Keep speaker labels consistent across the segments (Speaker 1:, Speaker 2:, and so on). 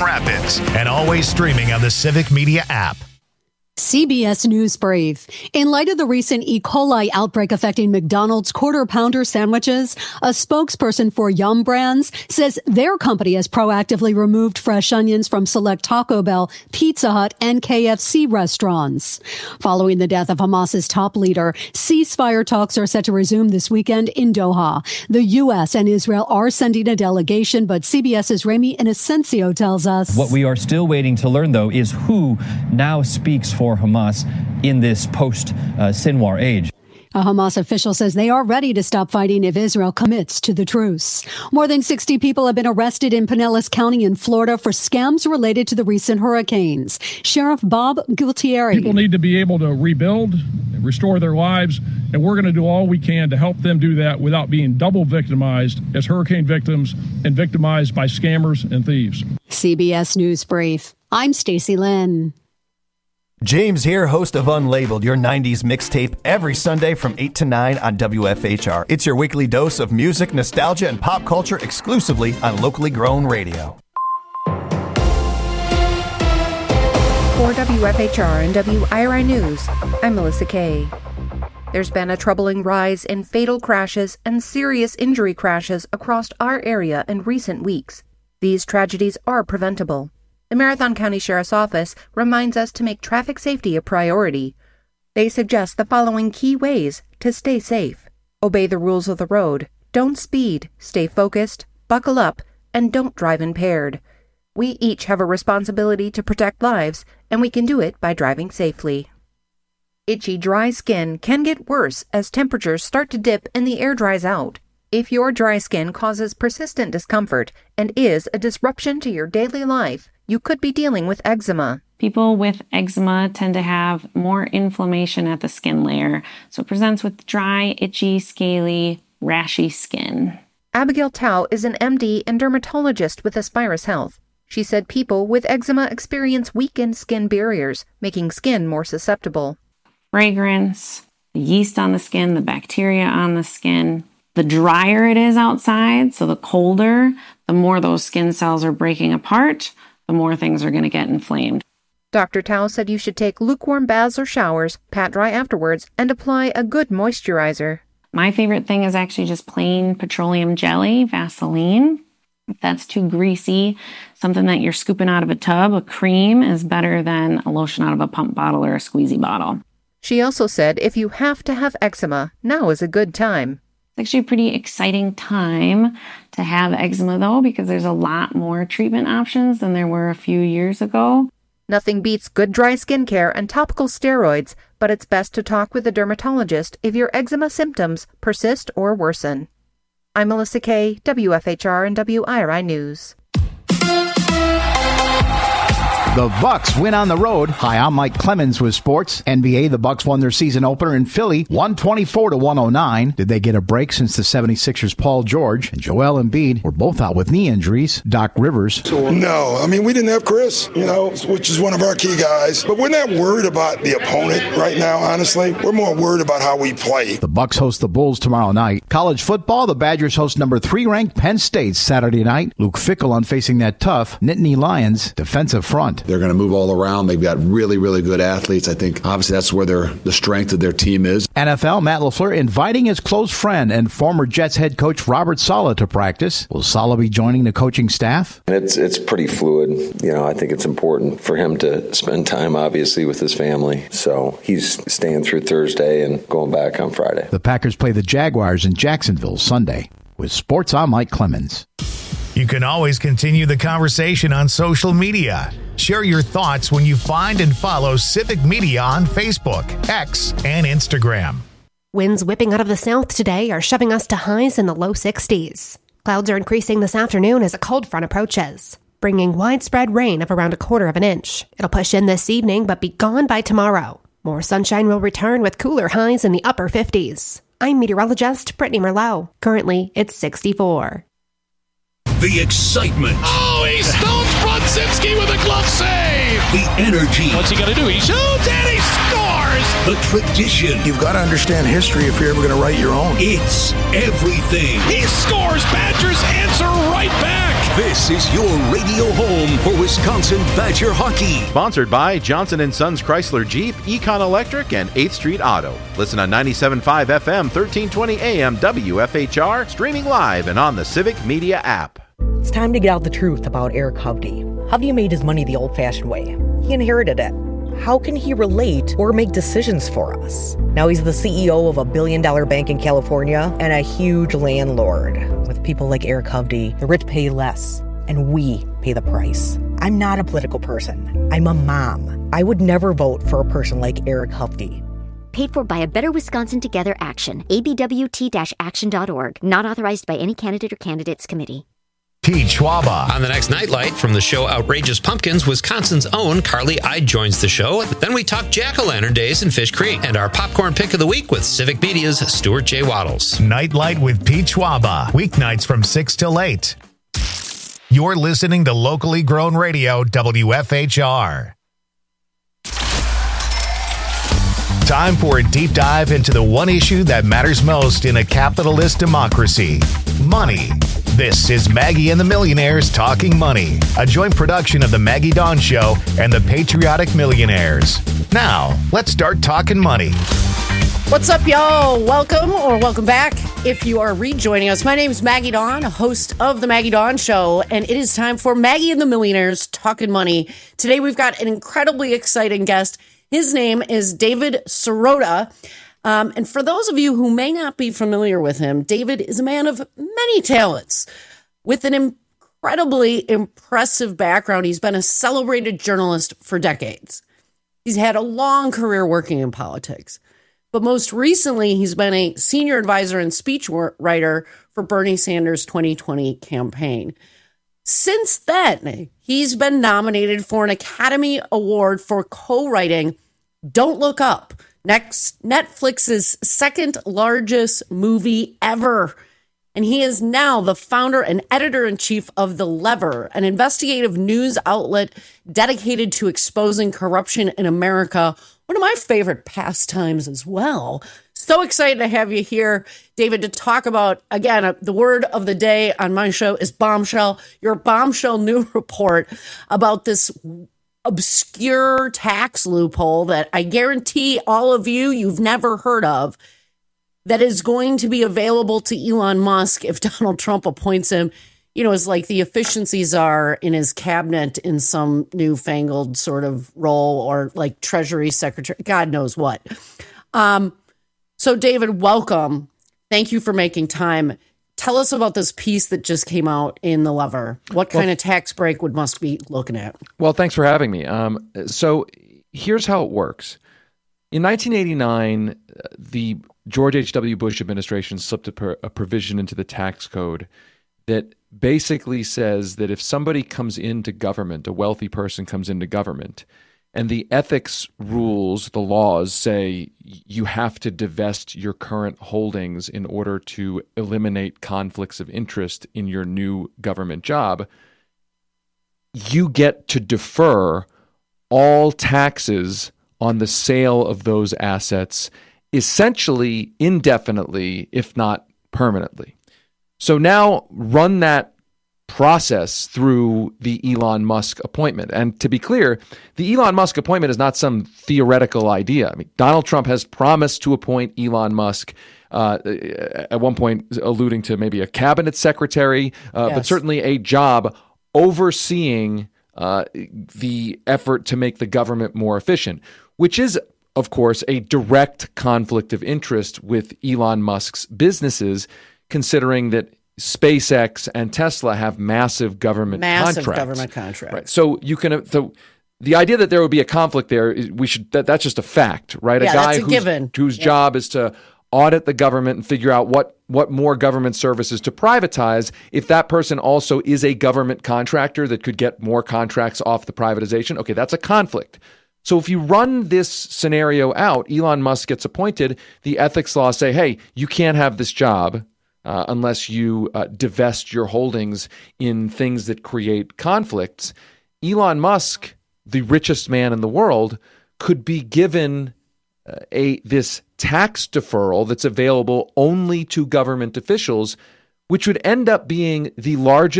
Speaker 1: Grand Rapids, and always streaming on the Civic Media app.
Speaker 2: CBS News Brief. In light of the recent E. coli outbreak affecting McDonald's Quarter Pounder sandwiches, a spokesperson for Yum Brands says their company has proactively removed fresh onions from select Taco Bell, Pizza Hut, and KFC restaurants. Following the death of Hamas's top leader, ceasefire talks are set to resume this weekend in Doha. The U.S. and Israel are sending a delegation, but CBS's Remy Inocencio tells us.
Speaker 3: What we are still waiting to learn, though, is who now speaks for Hamas in this post-Sinwar age.
Speaker 2: A Hamas official says they are ready to stop fighting if Israel commits to the truce. More than 60 people have been arrested in Pinellas County in Florida for scams related to the recent hurricanes. Sheriff Bob Gutierrez.
Speaker 4: People need to be able to rebuild, restore their lives, and we're going to do all we can to help them do that without being double victimized as hurricane victims and victimized by scammers and thieves.
Speaker 2: CBS News Brief. I'm Stacey Lynn.
Speaker 5: James here, host of Unlabeled, your 90s mixtape, every Sunday from 8 to 9 on WFHR. It's your weekly dose of music, nostalgia, and pop culture exclusively on locally grown radio.
Speaker 6: For WFHR and WIRI News, I'm Melissa Kay. There's been a troubling rise in fatal crashes and serious injury crashes across our area in recent weeks. These tragedies are preventable. The Marathon County Sheriff's Office reminds us to make traffic safety a priority. They suggest the following key ways to stay safe. Obey the rules of the road. Don't speed. Stay focused. Buckle up. And don't drive impaired. We each have a responsibility to protect lives, and we can do it by driving safely. Itchy, dry skin can get worse as temperatures start to dip and the air dries out. If your dry skin causes persistent discomfort and is a disruption to your daily life, you could be dealing with eczema.
Speaker 7: People with eczema tend to have more inflammation at the skin layer, so it presents with dry, itchy, scaly, rashy skin.
Speaker 6: Abigail Tao is an MD and dermatologist with Aspirus Health. She said people with eczema experience weakened skin barriers, making skin more susceptible.
Speaker 7: Fragrance, the yeast on the skin, the bacteria on the skin. The drier it is outside, so the colder, the more those skin cells are breaking apart, the more things are going to get inflamed.
Speaker 6: Dr. Tao said you should take lukewarm baths or showers, pat dry afterwards, and apply a good moisturizer.
Speaker 7: My favorite thing is actually just plain petroleum jelly, Vaseline. If that's too greasy, something that you're scooping out of a tub, a cream is better than a lotion out of a pump bottle or a squeezy bottle.
Speaker 6: She also said if you have to have eczema, now is a good time.
Speaker 7: It's actually a pretty exciting time to have eczema, though, because there's a lot more treatment options than there were a few years ago.
Speaker 6: Nothing beats good dry skincare and topical steroids, but it's best to talk with a dermatologist if your eczema symptoms persist or worsen. I'm Melissa Kay, WFHR and WIRI News.
Speaker 8: The Bucks win on the road. Hi, I'm Mike Clemens with sports. NBA, the Bucks won their season opener in Philly, 124-109. Did they get a break since the 76ers' Paul George and Joel Embiid were both out with knee injuries? Doc Rivers.
Speaker 9: No, I mean, we didn't have Chris, which is one of our key guys. But we're not worried about the opponent right now, honestly. We're more worried about how we play.
Speaker 8: The Bucks host the Bulls tomorrow night. College football, the Badgers host number 3 ranked Penn State Saturday night. Luke Fickell on facing that tough Nittany Lions defensive front.
Speaker 10: They're going to move all around. They've got really, really good athletes. I think, obviously, that's where the strength of their team is.
Speaker 8: NFL, Matt LaFleur inviting his close friend and former Jets head coach Robert Saleh to practice. Will Saleh be joining the coaching staff?
Speaker 11: It's pretty fluid. I think it's important for him to spend time, obviously, with his family. So he's staying through Thursday and going back on Friday.
Speaker 8: The Packers play the Jaguars in Jacksonville Sunday. With sports, I'm Mike Clemens.
Speaker 1: You can always continue the conversation on social media. Share your thoughts when you find and follow Civic Media on Facebook, X, and Instagram.
Speaker 12: Winds whipping out of the south today are shoving us to highs in the low 60s. Clouds are increasing this afternoon as a cold front approaches, bringing widespread rain of around 1/4 inch. It'll push in this evening but be gone by tomorrow. More sunshine will return with cooler highs in the upper 50s. I'm meteorologist Brittany Merlot. Currently, it's 64.
Speaker 13: The excitement.
Speaker 14: Oh, he stones Brodzinski with a glove save.
Speaker 13: The energy.
Speaker 14: What's he going to do? He shoots and he scores.
Speaker 13: The tradition.
Speaker 9: You've got to understand history if you're ever going to write your own.
Speaker 13: It's everything.
Speaker 14: He scores. Badgers answer right back.
Speaker 13: This is your radio home for Wisconsin Badger hockey.
Speaker 15: Sponsored by Johnson & Sons Chrysler Jeep, Econ Electric, and 8th Street Auto. Listen on 97.5 FM, 1320 AM, WFHR, streaming live and on the Civic Media app.
Speaker 16: It's time to get out the truth about Eric Hovde. Hovde made his money the old-fashioned way. He inherited it. How can he relate or make decisions for us? Now he's the CEO of a billion-dollar bank in California and a huge landlord. With people like Eric Hovde, the rich pay less, and we pay the price. I'm not a political person. I'm a mom. I would never vote for a person like Eric Hovde.
Speaker 17: Paid for by a Better Wisconsin Together Action. abwt-action.org. Not authorized by any candidate or candidates committee.
Speaker 1: Pete Schwaba.
Speaker 18: On the next Nightlight from the show Outrageous Pumpkins, Wisconsin's own Carly Ide joins the show. Then we talk Jack-o'-lantern days in Fish Creek and our popcorn pick of the week with Civic Media's Stuart J. Waddles.
Speaker 1: Nightlight with Pete Schwaba. Weeknights from 6 till 8. You're listening to locally grown radio, WFHR. Time for a deep dive into the one issue that matters most in a capitalist democracy: money. This is Maggie and the Millionaires Talking Money, a joint production of the Maggie Dawn Show and the Patriotic Millionaires. Now, let's start talking money.
Speaker 19: What's up, y'all? Welcome or welcome back if you are rejoining us. My name is Maggie Dawn, host of the Maggie Dawn Show, and it is time for Maggie and the Millionaires Talking Money. Today, we've got an incredibly exciting guest. His name is David Sirota. And for those of you who may not be familiar with him, David is a man of many talents with an incredibly impressive background. He's been a celebrated journalist for decades. He's had a long career working in politics, but most recently, he's been a senior advisor and speechwriter for Bernie Sanders' 2020 campaign. Since then, he's been nominated for an Academy Award for co-writing Don't Look Up, Netflix's second largest movie ever. And he is now the founder and editor-in-chief of The Lever, an investigative news outlet dedicated to exposing corruption in America. One of my favorite pastimes as well. So excited to have you here, David, to talk about, again, the word of the day on my show is bombshell. Your bombshell new report about this obscure tax loophole that I guarantee all of you've never heard of, that is going to be available to Elon Musk if Donald Trump appoints him, as like the efficiencies are in his cabinet in some newfangled sort of role, or like Treasury Secretary, God knows what. So David, welcome. Thank you for making time. Tell us about this piece that just came out in The Lever. What kind of tax break would Musk be looking at?
Speaker 20: Well, thanks for having me. So here's how it works. In 1989, the George H.W. Bush administration slipped a provision into the tax code that basically says that if somebody comes into government, a wealthy person comes into government, and the ethics rules, the laws say you have to divest your current holdings in order to eliminate conflicts of interest in your new government job, you get to defer all taxes on the sale of those assets essentially indefinitely, if not permanently. So now run that process through the Elon Musk appointment. And to be clear, the Elon Musk appointment is not some theoretical idea. I mean, Donald Trump has promised to appoint Elon Musk, at one point alluding to maybe a cabinet secretary, but certainly a job overseeing the effort to make the government more efficient, which is, of course, a direct conflict of interest with Elon Musk's businesses, considering that SpaceX and Tesla have massive government contracts. Right. So you can. So the idea that there would be a conflict there, that's just a fact, right?
Speaker 19: Yeah,
Speaker 20: a guy
Speaker 19: that's a given.
Speaker 20: Whose job is to audit the government and figure out what more government services to privatize. If that person also is a government contractor that could get more contracts off the privatization, okay, that's a conflict. So if you run this scenario out, Elon Musk gets appointed, the ethics laws say, hey, you can't have this job unless you divest your holdings in things that create conflicts. Elon Musk, the richest man in the world, could be given this tax deferral that's available only to government officials, which would end up being the largest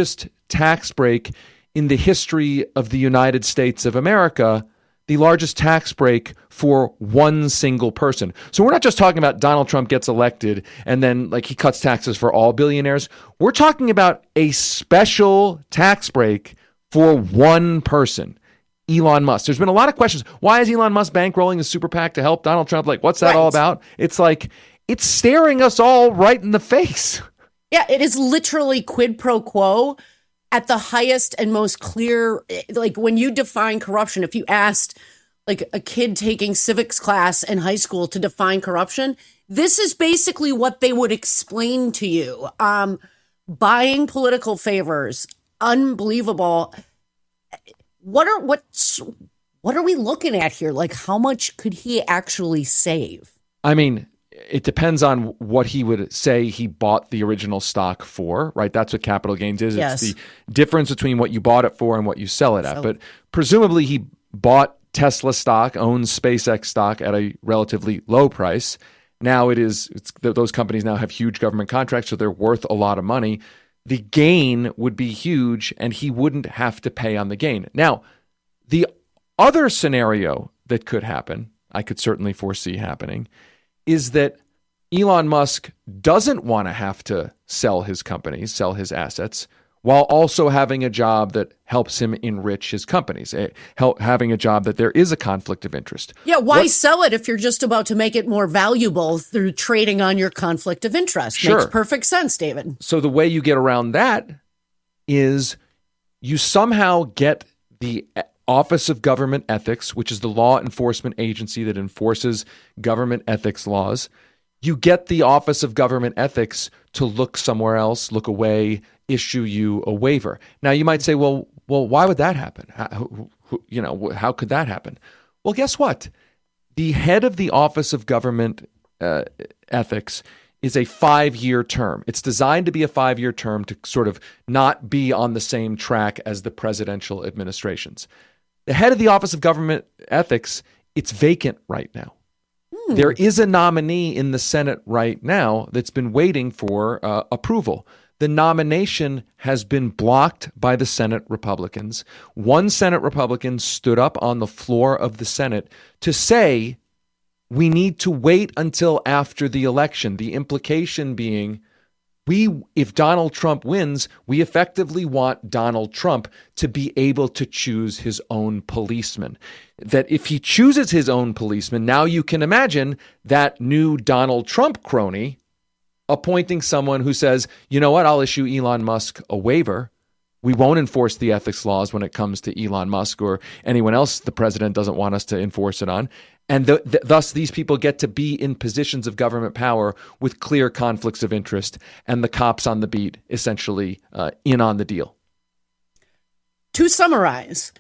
Speaker 20: tax break in the history of the United States of America, the largest tax break for one single person. So we're not just talking about Donald Trump gets elected and then like he cuts taxes for all billionaires. We're talking about a special tax break for one person, Elon Musk. There's been a lot of questions. Why is Elon Musk bankrolling the super PAC to help Donald Trump? Like, what's that all about? It's like, it's staring us all right in the face.
Speaker 19: Yeah, it is literally quid pro quo at the highest and most clear. Like when you define corruption, if you asked like a kid taking civics class in high school to define corruption, this is basically what they would explain to you. Buying political favors, unbelievable. What are we looking at here? Like, how much could he actually save?
Speaker 20: I mean, it depends on what he would say he bought the original stock for, right? That's what capital gains is.
Speaker 19: Yes.
Speaker 20: It's the difference between what you bought it for and what you sell it at. But presumably he bought Tesla stock, owns SpaceX stock at a relatively low price. Now those companies now have huge government contracts, so they're worth a lot of money. The gain would be huge, and he wouldn't have to pay on the gain. Now, the other scenario that could happen, I could certainly foresee happening, is that Elon Musk doesn't want to have to sell his companies, sell his assets, while also having a job that helps him enrich his companies, having a job that there is a conflict of interest.
Speaker 19: Yeah, why sell it if you're just about to make it more valuable through trading on your conflict of interest?
Speaker 20: Sure.
Speaker 19: Makes perfect sense, David.
Speaker 20: So the way you get around that is you somehow get the Office of Government Ethics, which is the law enforcement agency that enforces government ethics laws. You get the Office of Government Ethics to look somewhere else, look away, issue you a waiver. Now, you might say, well, why would that happen? How could that happen? Well, guess what? The head of the Office of Government Ethics is a 5-year term. It's designed to be a 5-year term to sort of not be on the same track as the presidential administrations. The head of the Office of Government Ethics, it's vacant right now. There is a nominee in the Senate right now that's been waiting for approval. The nomination has been blocked by the Senate Republicans. One Senate Republican stood up on the floor of the Senate to say, we need to wait until after the election. The implication being, if Donald Trump wins, we effectively want Donald Trump to be able to choose his own policeman. That if he chooses his own policeman, now you can imagine that new Donald Trump crony appointing someone who says, you know what, I'll issue Elon Musk a waiver. We won't enforce the ethics laws when it comes to Elon Musk or anyone else the president doesn't want us to enforce it on. And thus, these people get to be in positions of government power with clear conflicts of interest, and the cops on the beat essentially in on the deal.
Speaker 19: To summarize,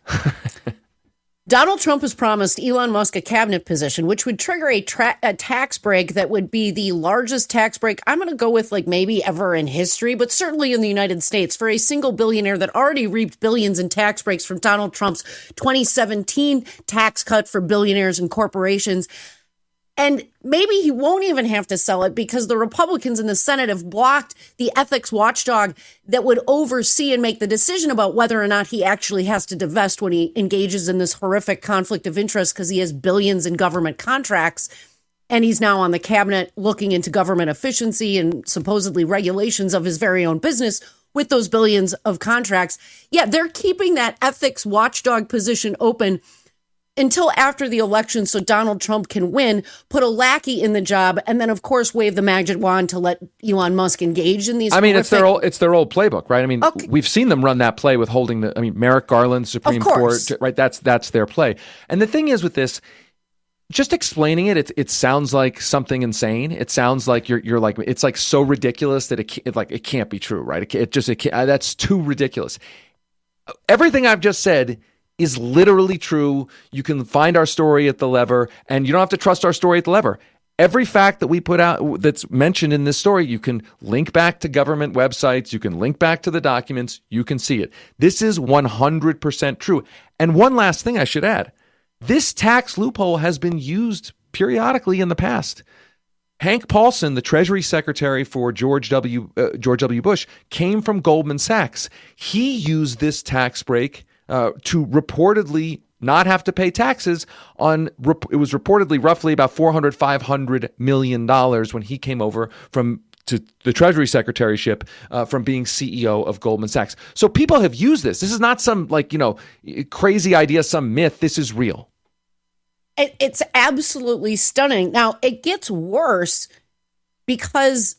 Speaker 19: Donald Trump has promised Elon Musk a cabinet position, which would trigger a tax break that would be the largest tax break, I'm going to go with like maybe ever in history, but certainly in the United States, for a single billionaire that already reaped billions in tax breaks from Donald Trump's 2017 tax cut for billionaires and corporations. And maybe he won't even have to sell it because the Republicans in the Senate have blocked the ethics watchdog that would oversee and make the decision about whether or not he actually has to divest when he engages in this horrific conflict of interest because he has billions in government contracts. And he's now on the cabinet looking into government efficiency and supposedly regulations of his very own business with those billions of contracts. Yeah, they're keeping that ethics watchdog position open until after the election so Donald Trump can win, put a lackey in the job, and then, of course, wave the magic wand to let Elon Musk engage in these.
Speaker 20: I mean, it's their old playbook, right? I mean, We've seen them run that play with holding Merrick Garland, Supreme Court, right? That's their play. And the thing is with this, just explaining it sounds like something insane. It sounds like you're like, it's like so ridiculous that it can't be true, right? That's too ridiculous. Everything I've just said is literally true. You can find our story at The Lever, and you don't have to trust our story at The Lever. Every fact that we put out that's mentioned in this story, you can link back to government websites. You can link back to the documents. You can see it. This is 100% true. And one last thing I should add. This tax loophole has been used periodically in the past. Hank Paulson, the Treasury Secretary for George W. Bush, came from Goldman Sachs. He used this tax break to reportedly not have to pay taxes on, it was reportedly roughly about $400-500 million when he came over to the Treasury Secretaryship from being CEO of Goldman Sachs. So people have used this. This is not some crazy idea, some myth. This is real.
Speaker 19: It's absolutely stunning. Now, it gets worse because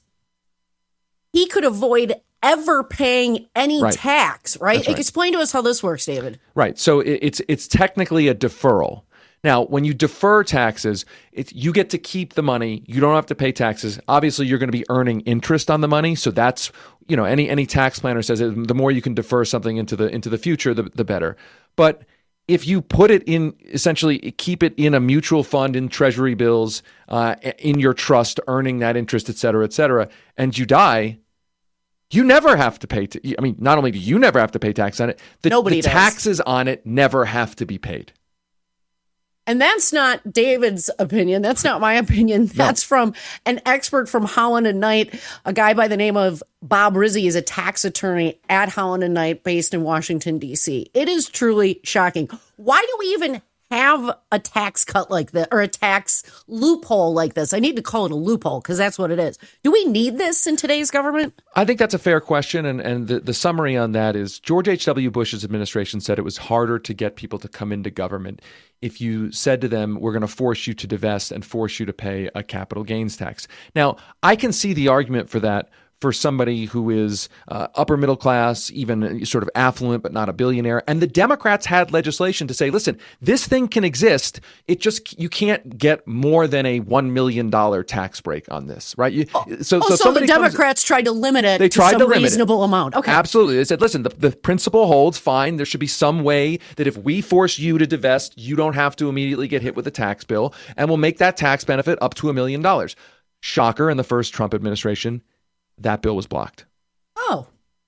Speaker 19: he could avoid ever paying any tax, right? Explain to us how this works, David.
Speaker 20: Right. So it's technically a deferral. Now, when you defer taxes, you get to keep the money. You don't have to pay taxes. Obviously, you're going to be earning interest on the money. So that's, any tax planner says that the more you can defer something into the future, the better. But if you put it in, essentially keep it in a mutual fund, in treasury bills, in your trust, earning that interest, et cetera, and you die, you never have to pay. Not only do you never have to pay tax on it, the taxes on it never have to be paid.
Speaker 19: And that's not David's opinion. That's not my opinion. That's from an expert from Holland and Knight, a guy by the name of Bob Rizzi is a tax attorney at Holland and Knight based in Washington, D.C. It is truly shocking. Why do we even have a tax cut like this or a tax loophole like this? I need to call it a loophole because that's what it is. Do we need this in today's government?
Speaker 20: I think that's a fair question. And the summary on that is George H.W. Bush's administration said it was harder to get people to come into government if you said to them, we're going to force you to divest and force you to pay a capital gains tax. Now, I can see the argument for that for somebody who is upper middle class, even sort of affluent, but not a billionaire. And the Democrats had legislation to say, listen, this thing can exist. You can't get more than a $1 million tax break on this, right?
Speaker 19: So the Democrats tried to limit it to some reasonable amount. Okay.
Speaker 20: Absolutely. They said, listen, the principle holds fine. There should be some way that if we force you to divest, you don't have to immediately get hit with a tax bill, and we'll make that tax benefit up to $1 million. Shocker, in the first Trump administration, that bill was blocked.
Speaker 19: Oh,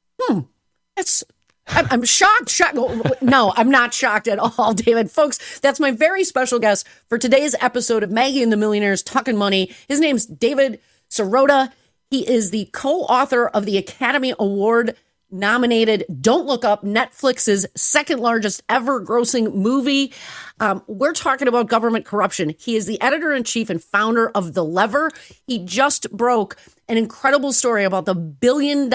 Speaker 19: I'm shocked. No, I'm not shocked at all, David. Folks, that's my very special guest for today's episode of Maggie and the Millionaires Talking Money. His name's David Sirota. He is the co-author of the Academy Award nominated Don't Look Up, Netflix's second largest ever grossing movie. We're talking about government corruption. He is the editor-in-chief and founder of The Lever. He just broke an incredible story about the billions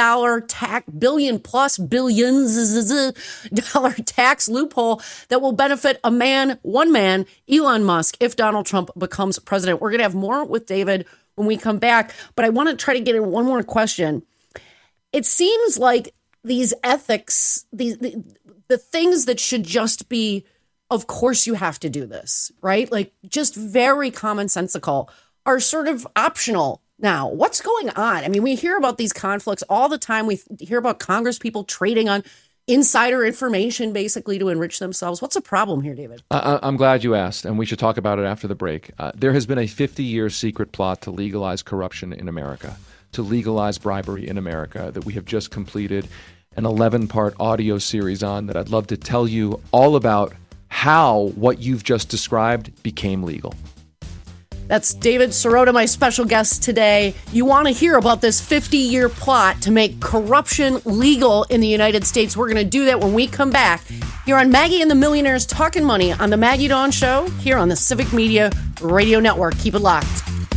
Speaker 19: dollar tax loophole that will benefit one man, Elon Musk, if Donald Trump becomes president. We're going to have more with David when we come back, but I want to try to get in one more question. It seems like these ethics, the things that should just be, of course you have to do this, right? Like just very commonsensical are sort of optional now. What's going on? I mean, we hear about these conflicts all the time. We hear about Congress people trading on insider information basically to enrich themselves. What's the problem here, David?
Speaker 20: I'm glad you asked, and we should talk about it after the break. There has been a 50-year secret plot to legalize corruption in America, to legalize bribery in America, that we have just completed an 11-part audio series on, that I'd love to tell you all about how what you've just described became legal.
Speaker 19: That's David Sirota, my special guest today. You want to hear about this 50-year plot to make corruption legal in the United States. We're going to do that when we come back here on Maggie and the Millionaires Talking Money on the Maggie Dawn Show here on the Civic Media Radio Network. Keep it locked.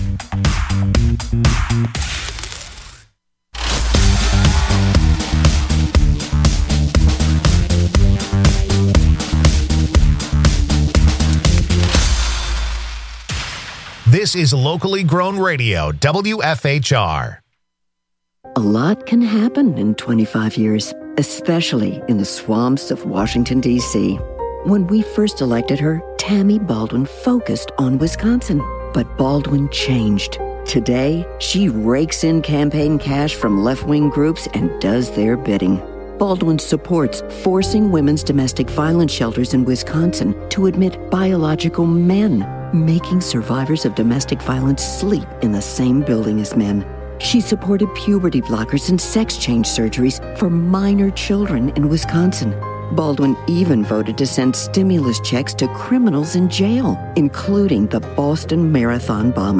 Speaker 1: This is locally grown radio, WFHR.
Speaker 21: A lot can happen in 25 years, especially in the swamps of Washington, D.C. When we first elected her, Tammy Baldwin focused on Wisconsin. But Baldwin changed. Today, she rakes in campaign cash from left-wing groups and does their bidding. Baldwin supports forcing women's domestic violence shelters in Wisconsin to admit biological men, making survivors of domestic violence sleep in the same building as men. She supported puberty blockers and sex change surgeries for minor children in Wisconsin. Baldwin even voted to send stimulus checks to criminals in jail, including the Boston Marathon bomber.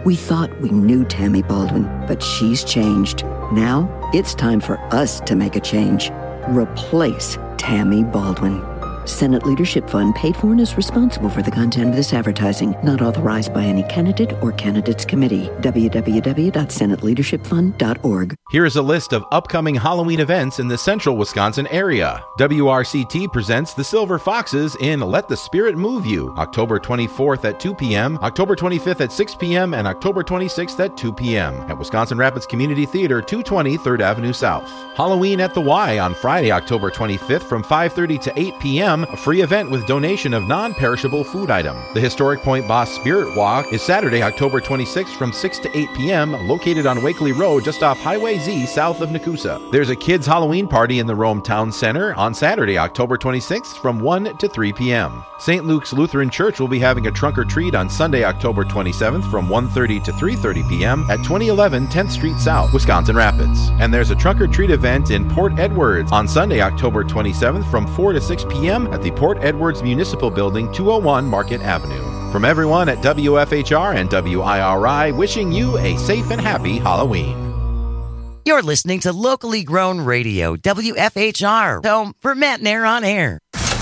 Speaker 21: We thought we knew Tammy Baldwin, but she's changed. Now it's time for us to make a change. Replace Tammy Baldwin. Senate Leadership Fund paid for and is responsible for the content of this advertising, not authorized by any candidate or candidates committee. www.senateleadershipfund.org.
Speaker 15: Here is a list of upcoming Halloween events in the central Wisconsin area. WRCT presents the Silver Foxes in Let the Spirit Move You, October 24th at 2 p.m., October 25th at 6 p.m., and October 26th at 2 p.m. at Wisconsin Rapids Community Theater, 220 3rd Avenue South. Halloween at the Y on Friday, October 25th from 5:30 to 8 p.m., a free event with donation of non-perishable food item. The Historic Point Boss Spirit Walk is Saturday, October 26th from 6 to 8 p.m., located on Wakeley Road just off Highway Z south of Nakusa. There's a kids' Halloween party in the Rome Town Center on Saturday, October 26th from 1 to 3 p.m. St. Luke's Lutheran Church will be having a trunk or treat on Sunday, October 27th from 1:30 to 3:30 p.m. at 2011 10th Street South, Wisconsin Rapids. And there's a trunk or treat event in Port Edwards on Sunday, October 27th from 4 to 6 p.m. at the Port Edwards Municipal Building, 201 Market Avenue. From everyone at WFHR and WIRI, wishing you a safe and happy Halloween.
Speaker 3: You're listening to locally grown radio, WFHR, home for Matt Nair on air.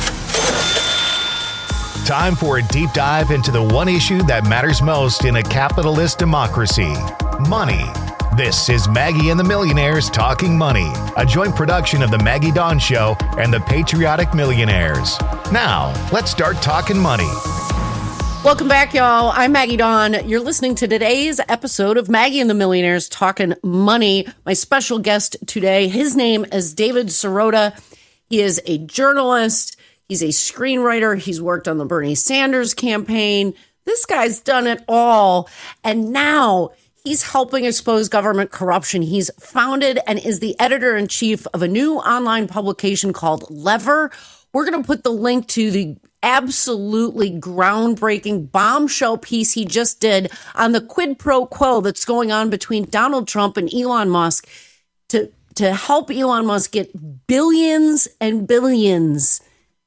Speaker 1: Time for a deep dive into the one issue that matters most in a capitalist democracy: money. This is Maggie and the Millionaires Talking Money, a joint production of The Maggie Dawn Show and The Patriotic Millionaires. Now, let's start talking money.
Speaker 19: Welcome back, y'all. I'm Maggie Dawn. You're listening to today's episode of Maggie and the Millionaires Talking Money. My special guest today, his name is David Sirota. He is a journalist. He's a screenwriter. He's worked on the Bernie Sanders campaign. This guy's done it all. And now he's helping expose government corruption. He's founded and is the editor-in-chief of a new online publication called Lever. We're going to put the link to the absolutely groundbreaking bombshell piece he just did on the quid pro quo that's going on between Donald Trump and Elon Musk to help Elon Musk get billions and billions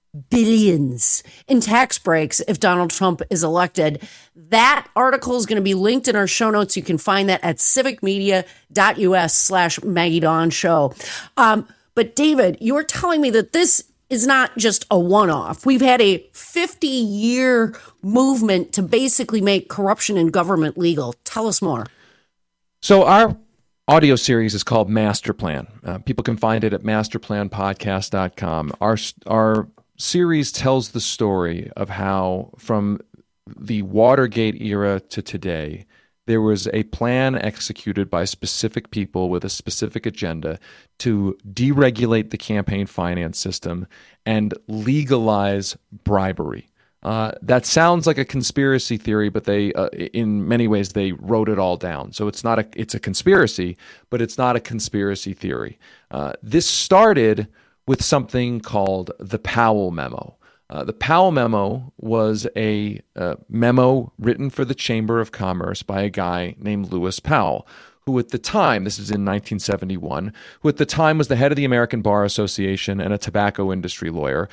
Speaker 19: in tax breaks if Donald Trump is elected. That article is going to be linked in our show notes. You can find that at civicmedia.us/Maggie Dawn Show. But David, you're telling me that this is not just a one-off. We've had a 50-year movement to basically make corruption in government legal. Tell us more.
Speaker 20: So our audio series is called Master Plan. People can find it at masterplanpodcast.com. Our series tells the story of how, from the Watergate era to today, there was a plan executed by specific people with a specific agenda to deregulate the campaign finance system and legalize bribery. That sounds like a conspiracy theory, but they, in many ways, they wrote it all down. So it's a conspiracy, but it's not a conspiracy theory. This started with something called the Powell Memo. The Powell Memo was a memo written for the Chamber of Commerce by a guy named Lewis Powell, who at the time, this is in 1971, who at the time was the head of the American Bar Association and a tobacco industry lawyer,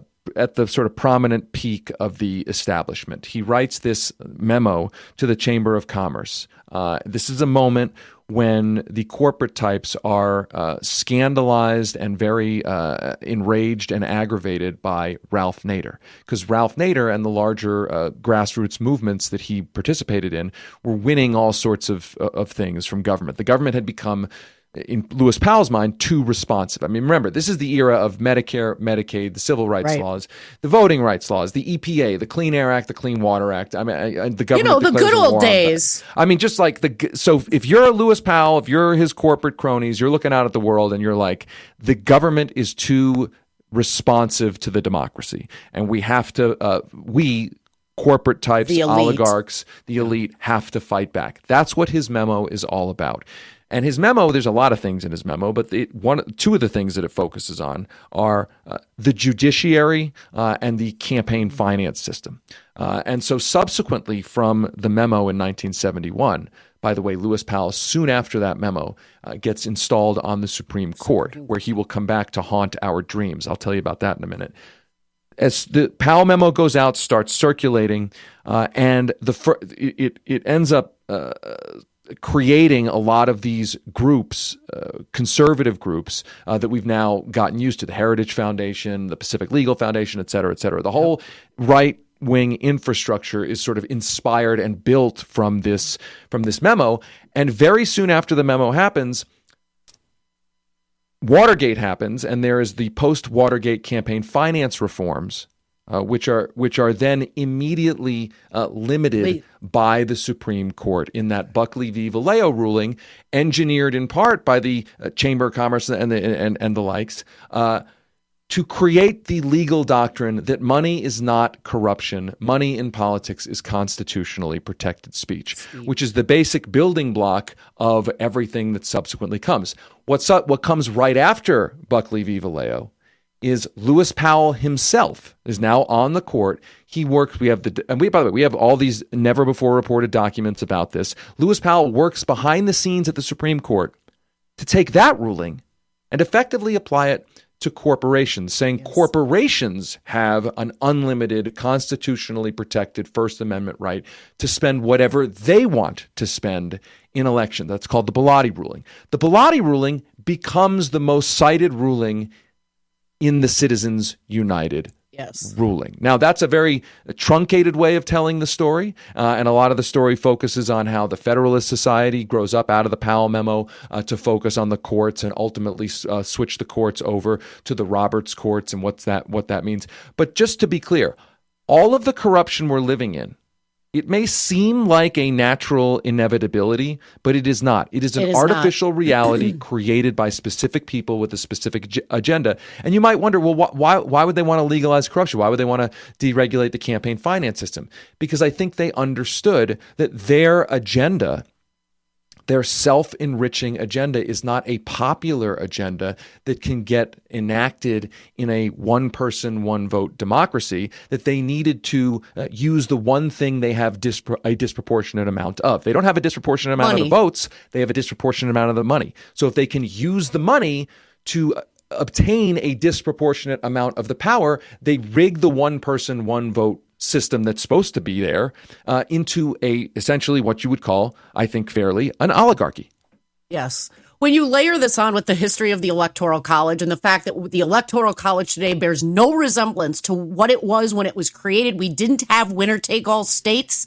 Speaker 20: at the sort of prominent peak of the establishment. He writes this memo to the Chamber of Commerce. This is a moment when the corporate types are scandalized and very enraged and aggravated by Ralph Nader. Because Ralph Nader and the larger grassroots movements that he participated in were winning all sorts of things from government. The government had become, in Lewis Powell's mind, too responsive. I mean, remember, this is the era of Medicare, Medicaid, the civil rights laws, the voting rights laws, the EPA, the Clean Air Act, the Clean Water Act. I mean, the government,
Speaker 19: the good old days.
Speaker 20: I mean, just like so if you're a Lewis Powell, if you're his corporate cronies, you're looking out at the world and you're like, the government is too responsive to the democracy. And we have to, corporate types, oligarchs, the elite have to fight back. That's what his memo is all about. And his memo, there's a lot of things in his memo, but two of the things that it focuses on are the judiciary and the campaign finance system. And so subsequently from the memo in 1971, by the way, Lewis Powell, soon after that memo, gets installed on the Supreme Court, where he will come back to haunt our dreams. I'll tell you about that in a minute. As the Powell memo goes out, starts circulating, and it ends up creating a lot of these groups, conservative groups, that we've now gotten used to. The Heritage Foundation, the Pacific Legal Foundation, et cetera, et cetera. The whole right-wing infrastructure is sort of inspired and built from this memo. And very soon after the memo happens, Watergate happens, and there is the post-Watergate campaign finance reforms, which are then immediately limited by the Supreme Court in that Buckley v. Vallejo ruling, engineered in part by the Chamber of Commerce and the likes, to create the legal doctrine that money is not corruption. Money in politics is constitutionally protected speech, which is the basic building block of everything that subsequently comes. What comes right after Buckley v. Vallejo is Lewis Powell himself is now on the court. He works. By the way, we have all these never before reported documents about this. Lewis Powell works behind the scenes at the Supreme Court to take that ruling and effectively apply it to corporations, saying corporations have an unlimited, constitutionally protected First Amendment right to spend whatever they want to spend in election. That's called the Bellotti ruling. The Bellotti ruling becomes the most cited ruling in the Citizens United ruling. Now, that's a very truncated way of telling the story, and a lot of the story focuses on how the Federalist Society grows up out of the Powell memo to focus on the courts and ultimately switch the courts over to the Roberts courts and what that means. But just to be clear, all of the corruption we're living in, it may seem like a natural inevitability, but it is not. It is an artificial reality created by specific people with a specific agenda. And you might wonder, well, why would they want to legalize corruption? Why would they want to deregulate the campaign finance system? Because I think they understood that their agenda, their self-enriching agenda, is not a popular agenda that can get enacted in a one-person, one-vote democracy, that they needed to use the one thing they have a disproportionate amount of. They don't have a disproportionate amount of the votes. They have a disproportionate amount of the money. So if they can use the money to obtain a disproportionate amount of the power, they rig the one-person, one-vote system that's supposed to be there into essentially what you would call, I think fairly, an oligarchy.
Speaker 19: Yes. When you layer this on with the history of the Electoral College and the fact that the Electoral College today bears no resemblance to what it was when it was created, we didn't have winner-take-all states.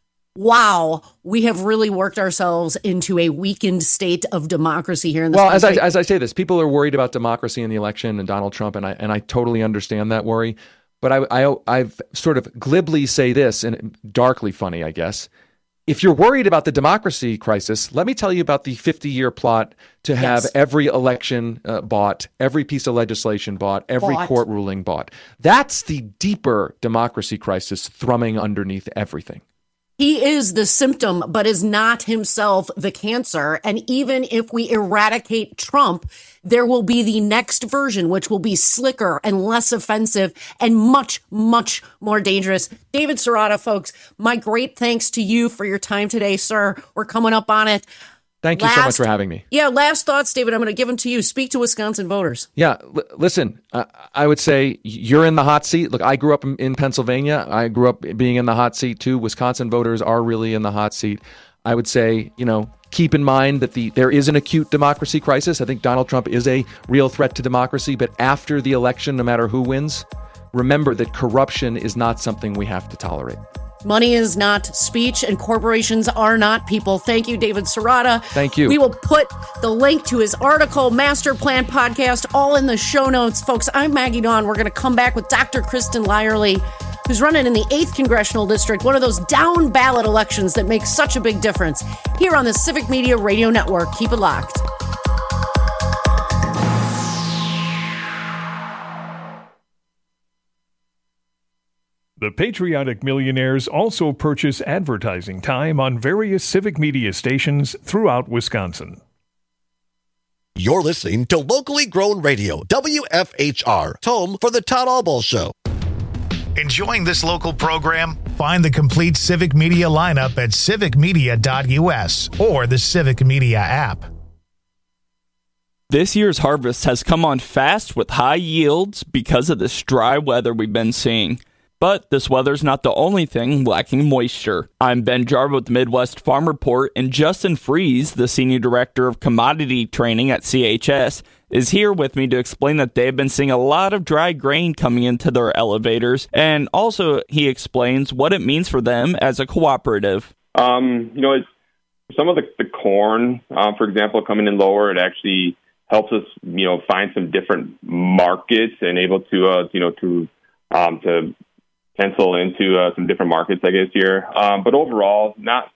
Speaker 19: Wow, we have really worked ourselves into a weakened state of democracy here in this country.
Speaker 20: As I say this, people are worried about democracy in the election and Donald Trump, and I totally understand that worry. But I've sort of glibly say this, and darkly funny, I guess. If you're worried about the democracy crisis, let me tell you about the 50-year plot to have every election bought, every piece of legislation bought, every court ruling bought. That's the deeper democracy crisis thrumming underneath everything.
Speaker 19: He is the symptom, but is not himself the cancer. And even if we eradicate Trump, there will be the next version, which will be slicker and less offensive and much, much more dangerous. David Serrata, folks, my great thanks to you for your time today, sir. We're coming up on it.
Speaker 20: Thank you so much for having me.
Speaker 19: Yeah, last thoughts, David. I'm going to give them to you. Speak to Wisconsin voters.
Speaker 20: Yeah, listen, I would say you're in the hot seat. Look, I grew up in Pennsylvania. I grew up being in the hot seat, too. Wisconsin voters are really in the hot seat. I would say, keep in mind that there is an acute democracy crisis. I think Donald Trump is a real threat to democracy. But after the election, no matter who wins, remember that corruption is not something we have to tolerate.
Speaker 19: Money is not speech, and corporations are not people. Thank you, David Serrata.
Speaker 20: Thank you.
Speaker 19: We will put the link to his article, Master Plan Podcast, all in the show notes. Folks, I'm Maggie Dawn. We're going to come back with Dr. Kristen Lyerly, who's running in the 8th Congressional District, one of those down-ballot elections that makes such a big difference, here on the Civic Media Radio Network. Keep it locked.
Speaker 4: The Patriotic Millionaires also purchase advertising time on various civic media stations throughout Wisconsin.
Speaker 22: You're listening to Locally Grown Radio, WFHR, home for the Todd Albaugh Show.
Speaker 1: Enjoying this local program? Find the complete Civic Media lineup at civicmedia.us or the Civic Media app.
Speaker 23: This year's harvest has come on fast with high yields because of this dry weather we've been seeing.
Speaker 2: But this weather's not the only thing lacking moisture. I'm Ben Jarbo with the Midwest Farm Report, and Justin Fries, the Senior Director of Commodity Training at CHS, is here with me to explain that they've been seeing a lot of dry grain coming into their elevators, and also he explains what it means for them as a cooperative.
Speaker 5: It's some of the corn, for example, coming in lower, it actually helps us, find some different markets and able to pencil into some different markets, I guess, here. But overall, not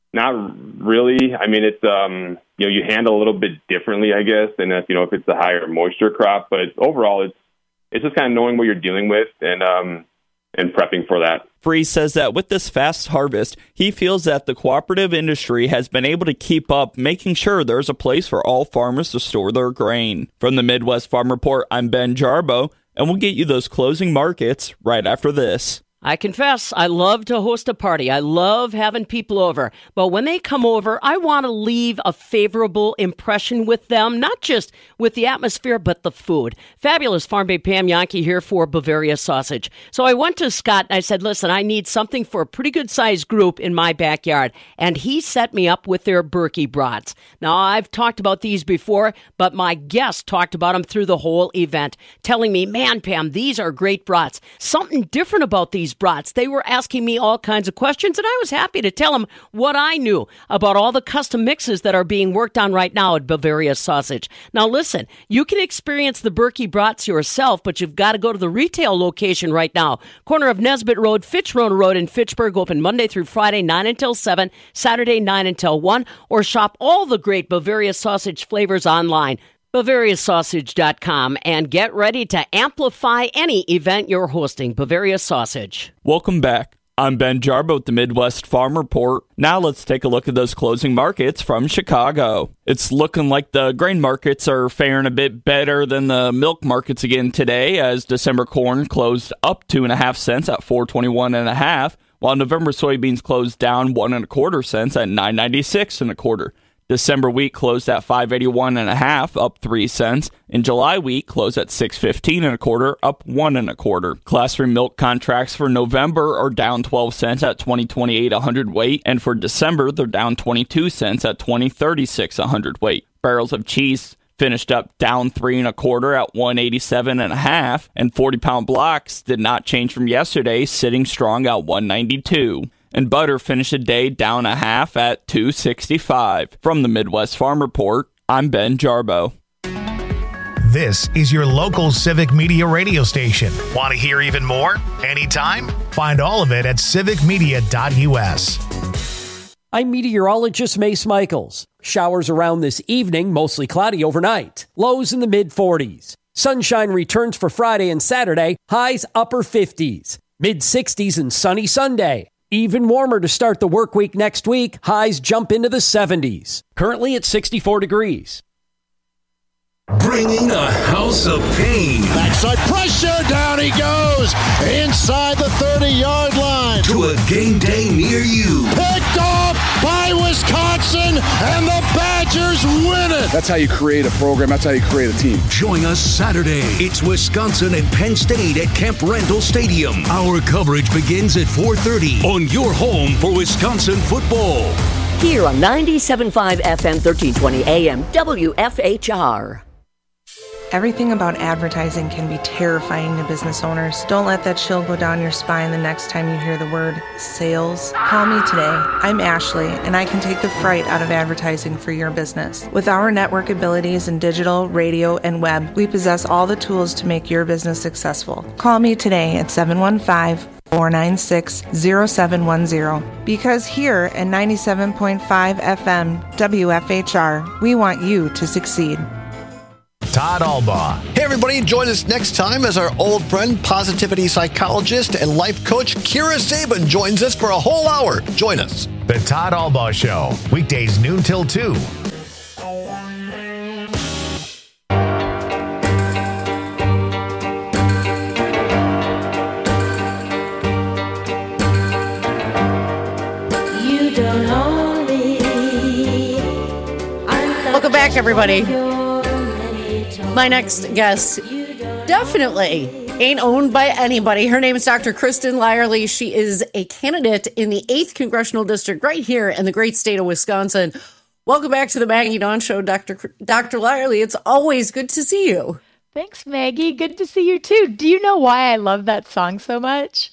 Speaker 5: really. I mean, it's, you handle a little bit differently, I guess, than if it's a higher moisture crop. But overall, it's just kind of knowing what you're dealing with and prepping for that.
Speaker 2: Fries says that with this fast harvest, he feels that the cooperative industry has been able to keep up, making sure there's a place for all farmers to store their grain. From the Midwest Farm Report, I'm Ben Jarbo, and we'll get you those closing markets right after this.
Speaker 23: I confess, I love to host a party. I love having people over. But when they come over, I want to leave a favorable impression with them, not just with the atmosphere, but the food. Fabulous Farm Babe Pam Yankee here for Bavaria Sausage. So I went to Scott and I said, listen, I need something for a pretty good sized group in my backyard. And he set me up with their Berkey brats. Now, I've talked about these before, but my guest talked about them through the whole event, telling me, man, Pam, these are great brats. Something different about these brats. They were asking me all kinds of questions, and I was happy to tell them what I knew about all the custom mixes that are being worked on right now at Bavaria Sausage. Now listen, you can experience the Berkey brats yourself, but you've got to go to the retail location right now. Corner of Nesbitt Road, Fitchrow Road in Fitchburg, open Monday through Friday, 9 until 7, Saturday, 9 until 1, or shop all the great Bavaria Sausage flavors online. BavariaSausage.com, and get ready to amplify any event you're hosting. Bavaria Sausage.
Speaker 2: Welcome back. I'm Ben Jarbo with the Midwest Farm Report. Now let's take a look at those closing markets from Chicago. It's looking like the grain markets are faring a bit better than the milk markets again today, as December corn closed up 2.5 cents at $4.21.5, while November soybeans closed down 1 1/4 cents at $9.96 1/4. December wheat closed at $5.81.5, up 3 cents. And July wheat closed at $6.15 1/4, up 1 1/4. Class 3 milk contracts for November are down 12 cents at $20.28 a hundredweight, and for December they're down 22 cents at $20.36 a hundredweight. Barrels of cheese finished up down 3 1/4 at $187.5, and 40-pound blocks did not change from yesterday, sitting strong at $192. And butter finished the day down 1/2 at $2.65. From the Midwest Farm Report, I'm Ben Jarbo.
Speaker 1: This is your local Civic Media radio station. Want to hear even more? Anytime? Find all of it at civicmedia.us.
Speaker 24: I'm meteorologist Mace Michaels. Showers around this evening, mostly cloudy overnight. Lows in the mid-40s. Sunshine returns for Friday and Saturday, highs upper 50s. Mid-60s and sunny Sunday. Even warmer to start the work week next week. Highs jump into the 70s. Currently at 64 degrees.
Speaker 13: Bringing a house of pain.
Speaker 14: Backside pressure, down he goes. Inside the 30-yard line.
Speaker 13: To a game day near you.
Speaker 14: Picked off by Wisconsin, and the Badgers win it.
Speaker 25: That's how you create a program. That's how you create a team.
Speaker 13: Join us Saturday. It's Wisconsin and Penn State at Camp Randall Stadium. Our coverage begins at 4:30 on your home for Wisconsin football.
Speaker 26: Here on 97.5 FM, 1320 AM, WFHR.
Speaker 27: Everything about advertising can be terrifying to business owners. Don't let that chill go down your spine the next time you hear the word sales. Call me today. I'm Ashley, and I can take the fright out of advertising for your business. With our network abilities in digital, radio, and web, we possess all the tools to make your business successful. Call me today at 715-496-0710. Because here at 97.5 FM WFHR, we want you to succeed.
Speaker 1: Todd Albaugh.
Speaker 22: Hey, everybody, join us next time as our old friend, positivity psychologist and life coach Kira Sabin joins us for a whole hour. Join us.
Speaker 1: The Todd Albaugh Show, weekdays noon till 2.
Speaker 19: You don't own me. Welcome back, everybody. My next guest definitely Ain't owned by anybody. Her name is Dr. Kristen Lyerly. She is a candidate in the 8th Congressional District right here in the great state of Wisconsin. Welcome back to the Maggie Dawn Show, Dr. Lyerly. It's always good to see you.
Speaker 6: Thanks, Maggie. Good to see you, too. Do you know why I love that song so much?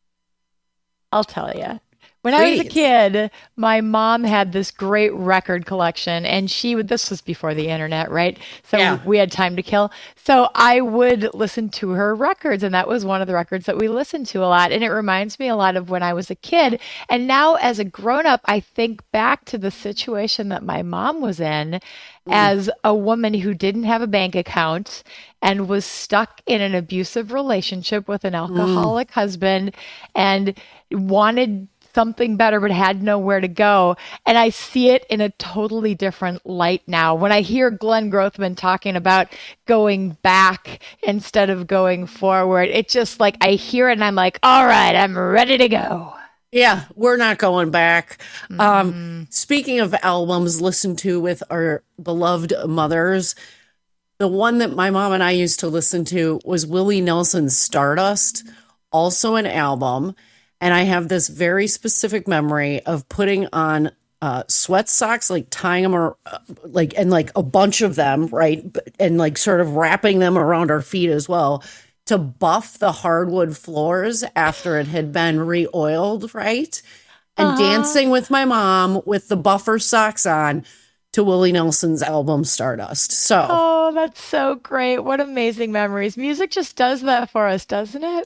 Speaker 6: I'll tell you. When I was a kid, my mom had this great record collection, and this was before the internet, right? So we had time to kill. So I would listen to her records, and that was one of the records that we listened to a lot. And it reminds me a lot of when I was a kid. And now as a grown-up, I think back to the situation that my mom was in as a woman who didn't have a bank account and was stuck in an abusive relationship with an alcoholic husband and wanted something better but had nowhere to go. And I see it in a totally different light now. When I hear Glenn Grothman talking about going back instead of going forward, it just like I hear it and I'm like, all right, I'm ready to go.
Speaker 19: Yeah, we're not going back. Speaking of albums listened to with our beloved mothers, the one that my mom and I used to listen to was Willie Nelson's Stardust, also an album. And I have this very specific memory of putting on sweat socks, like tying them and a bunch of them, right? And like sort of wrapping them around our feet as well to buff the hardwood floors after it had been re-oiled, right? And dancing with my mom with the buffer socks on to Willie Nelson's album Stardust. So,
Speaker 6: oh, that's so great. What amazing memories. Music just does that for us, doesn't it?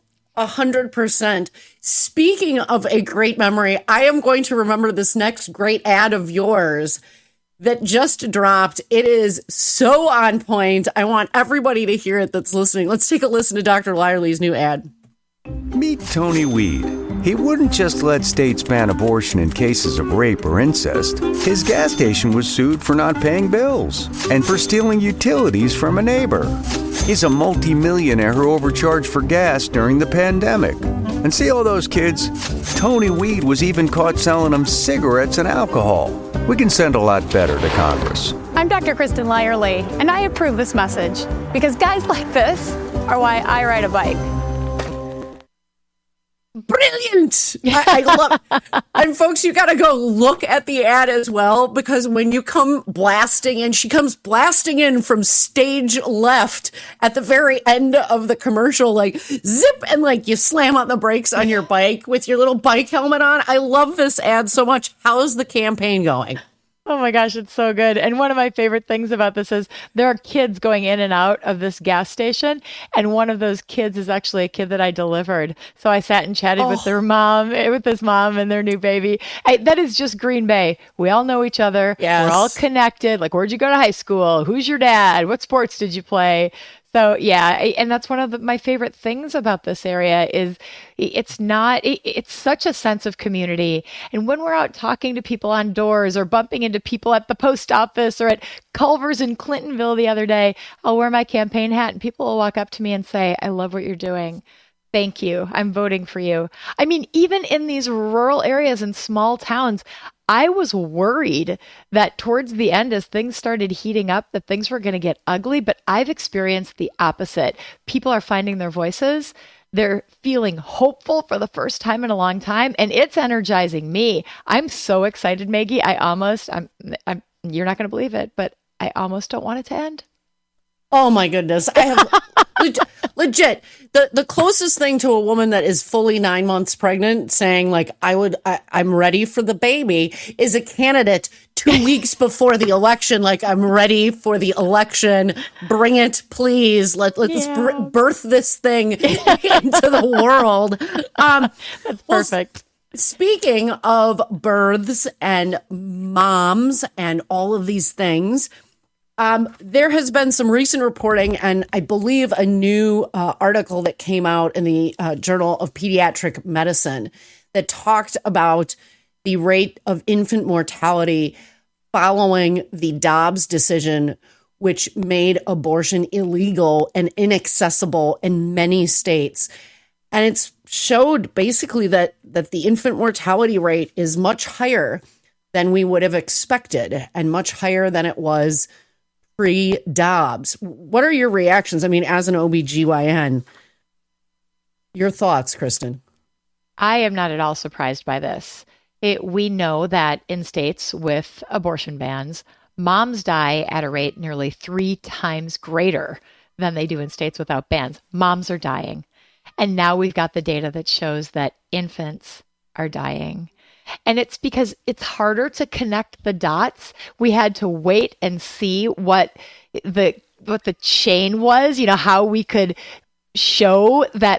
Speaker 19: 100%. Speaking of a great memory, I am going to remember this next great ad of yours that just dropped. It is so on point. I want everybody to hear it that's listening. Let's take a listen to Dr. Lyerly's new ad.
Speaker 7: Meet Tony Weed. He wouldn't just let states ban abortion in cases of rape or incest. His gas station was sued for not paying bills and for stealing utilities from a neighbor. He's a multi-millionaire who overcharged for gas during the pandemic. And see all those kids? Tony Weed was even caught selling them cigarettes and alcohol. We can send a lot better to Congress.
Speaker 8: I'm Dr. Kristen Lyerly, and I approve this message because guys like this are why I ride a bike.
Speaker 19: Brilliant. I love and folks, you got to go look at the ad as well, because when you come blasting in, she comes blasting in from stage left at the very end of the commercial, like zip, and like you slam on the brakes on your bike with your little bike helmet on. I love this ad so much. How's the campaign going?
Speaker 6: Oh my gosh, it's so good. And one of my favorite things about this is there are kids going in and out of this gas station. And one of those kids is actually a kid that I delivered. So I sat and chatted with their mom, with his mom and their new baby. That is just Green Bay. We all know each other.
Speaker 19: Yes.
Speaker 6: We're all connected. Like, where'd you go to high school? Who's your dad? What sports did you play? So, yeah, and that's one of my favorite things about this area is it's such a sense of community. And when we're out talking to people on doors or bumping into people at the post office or at Culver's in Clintonville the other day, I'll wear my campaign hat and people will walk up to me and say, I love what you're doing. Thank you. I'm voting for you. I mean, even in these rural areas and small towns, I was worried that towards the end, as things started heating up, that things were going to get ugly, but I've experienced the opposite. People are finding their voices. They're feeling hopeful for the first time in a long time, and it's energizing me. I'm so excited, Maggie. I'm you're not going to believe it, but I almost don't want it to end.
Speaker 19: Oh my goodness. I have legit the closest thing to a woman that is fully 9 months pregnant saying like, I'm ready for the baby is a candidate 2 weeks before the election. Like, I'm ready for the election. Bring it, please. Let's birth this thing into the world.
Speaker 6: That's perfect.
Speaker 19: Speaking of births and moms and all of these things, there has been some recent reporting and I believe a new article that came out in the Journal of Pediatric Medicine that talked about the rate of infant mortality following the Dobbs decision, which made abortion illegal and inaccessible in many states. And it's showed basically that the infant mortality rate is much higher than we would have expected and much higher than it was pre-Dobbs. What are your reactions? I mean, as an OBGYN. Your thoughts, Kristen?
Speaker 6: I am not at all surprised by this. We know that in states with abortion bans, moms die at a rate nearly 3 times greater than they do in states without bans. Moms are dying. And now we've got the data that shows that infants are dying. And it's because it's harder to connect the dots. We had to wait and see what the chain was, how we could show that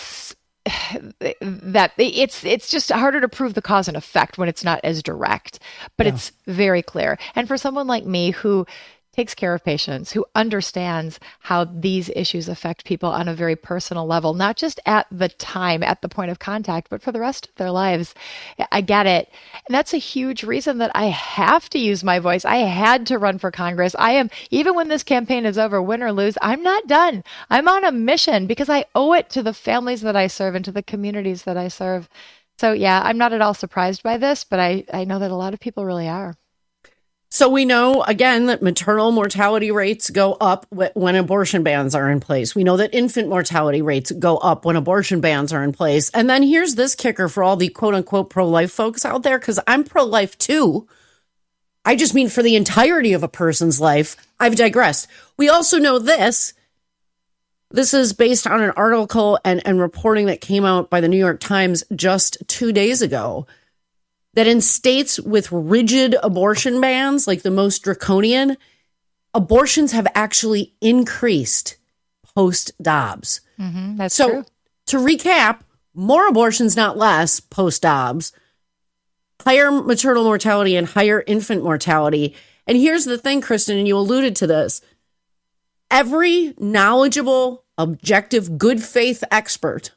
Speaker 6: it's just harder to prove the cause and effect when it's not as direct, but it's very clear. And for someone like me who takes care of patients, who understands how these issues affect people on a very personal level, not just at the time, at the point of contact, but for the rest of their lives. I get it. And that's a huge reason that I have to use my voice. I had to run for Congress. Even when this campaign is over, win or lose, I'm not done. I'm on a mission because I owe it to the families that I serve and to the communities that I serve. So yeah, I'm not at all surprised by this, but I know that a lot of people really are.
Speaker 19: So we know, again, that maternal mortality rates go up when abortion bans are in place. We know that infant mortality rates go up when abortion bans are in place. And then here's this kicker for all the quote-unquote pro-life folks out there, because I'm pro-life too. I just mean for the entirety of a person's life. I've digressed. We also know this. This is based on an article and reporting that came out by the New York Times just 2 days ago, that in states with rigid abortion bans, like the most draconian, abortions have actually increased post-Dobbs.
Speaker 6: Mm-hmm, that's true.
Speaker 19: To recap, more abortions, not less, post-Dobbs, higher maternal mortality and higher infant mortality. And here's the thing, Kristen, and you alluded to this. Every knowledgeable, objective, good faith expert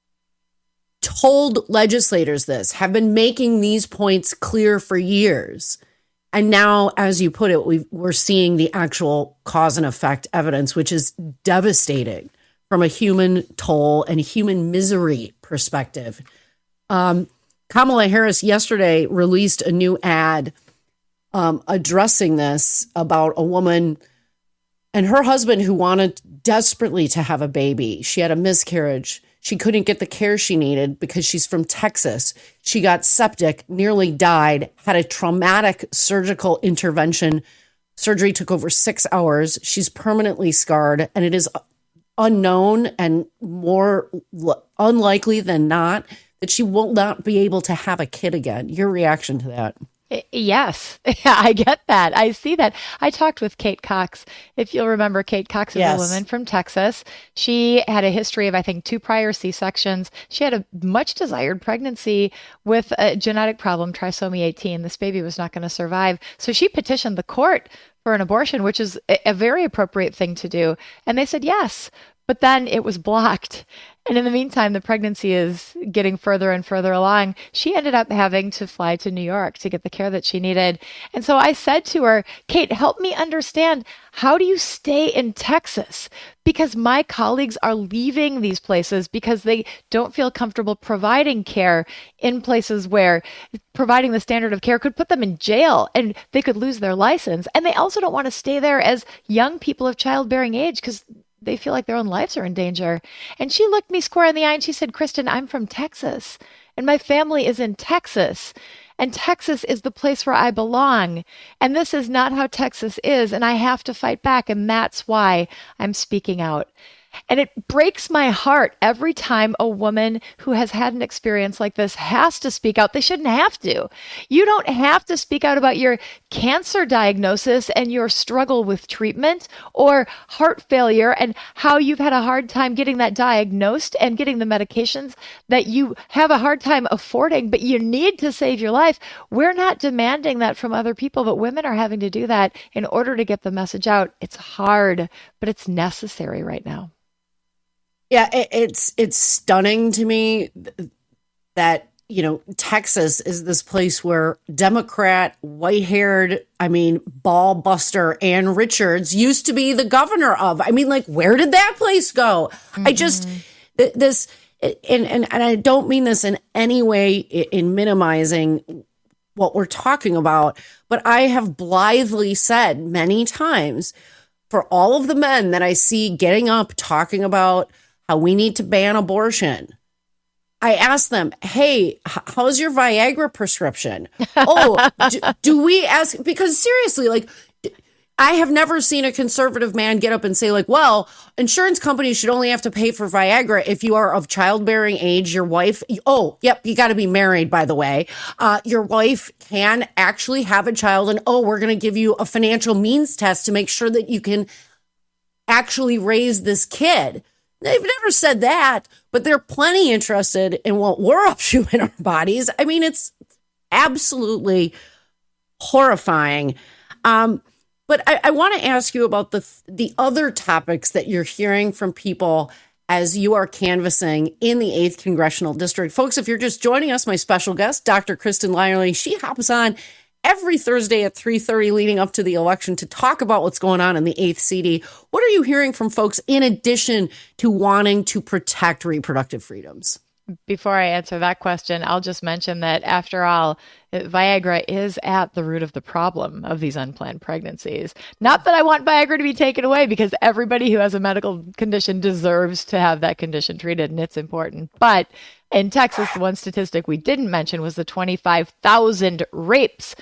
Speaker 19: told legislators this, have been making these points clear for years. And now, as you put it, we're seeing the actual cause and effect evidence, which is devastating from a human toll and human misery perspective. Kamala Harris yesterday released a new ad addressing this, about a woman and her husband who wanted desperately to have a baby. She had a miscarriage. She couldn't get the care she needed because she's from Texas. She got septic, nearly died, had a traumatic surgical intervention. Surgery took over 6 hours. She's permanently scarred, and it is unknown and more unlikely than not that she will not be able to have a kid again. Your reaction to that?
Speaker 6: Yes, I get that. I see that. I talked with Kate Cox. If you'll remember, Kate Cox is a woman from Texas. She had a history of, I think, 2 prior C-sections. She had a much desired pregnancy with a genetic problem, trisomy 18. This baby was not going to survive. So she petitioned the court for an abortion, which is a very appropriate thing to do. And they said yes. But then it was blocked. And in the meantime, the pregnancy is getting further and further along. She ended up having to fly to New York to get the care that she needed. And so I said to her, Kate, help me understand, how do you stay in Texas? Because my colleagues are leaving these places because they don't feel comfortable providing care in places where providing the standard of care could put them in jail and they could lose their license. And they also don't want to stay there as young people of childbearing age because they feel like their own lives are in danger. And she looked me square in the eye and she said, Kristen, I'm from Texas and my family is in Texas. And Texas is the place where I belong. And this is not how Texas is. And I have to fight back. And that's why I'm speaking out. And it breaks my heart every time a woman who has had an experience like this has to speak out. They shouldn't have to. You don't have to speak out about your cancer diagnosis and your struggle with treatment or heart failure and how you've had a hard time getting that diagnosed and getting the medications that you have a hard time affording, but you need to save your life. We're not demanding that from other people, but women are having to do that in order to get the message out. It's hard, but it's necessary right now.
Speaker 19: Yeah, it's stunning to me that, Texas is this place where Democrat, white-haired, ball buster Ann Richards used to be the governor of. Where did that place go? Mm-hmm. I just, this, and I don't mean this in any way in minimizing what we're talking about, but I have blithely said many times, for all of the men that I see getting up talking about how we need to ban abortion. I asked them, hey, how's your Viagra prescription? Do we ask? Because seriously, like, I have never seen a conservative man get up and say, like, well, insurance companies should only have to pay for Viagra if you are of childbearing age. Your wife, you got to be married, by the way. Your wife can actually have a child, and we're going to give you a financial means test to make sure that you can actually raise this kid. They've never said that, but they're plenty interested in what we're up to in our bodies. I mean, it's absolutely horrifying. But I want to ask you about the other topics that you're hearing from people as you are canvassing in the 8th Congressional District. Folks, if you're just joining us, my special guest, Dr. Kristen Lyerly, she hops on every Thursday at 3:30 leading up to the election to talk about what's going on in the 8th CD. What are you hearing from folks in addition to wanting to protect reproductive freedoms?
Speaker 6: Before I answer that question, I'll just mention that after all, Viagra is at the root of the problem of these unplanned pregnancies. Not that I want Viagra to be taken away, because everybody who has a medical condition deserves to have that condition treated, and it's important. But in Texas, the one statistic we didn't mention was the 25,000 rapes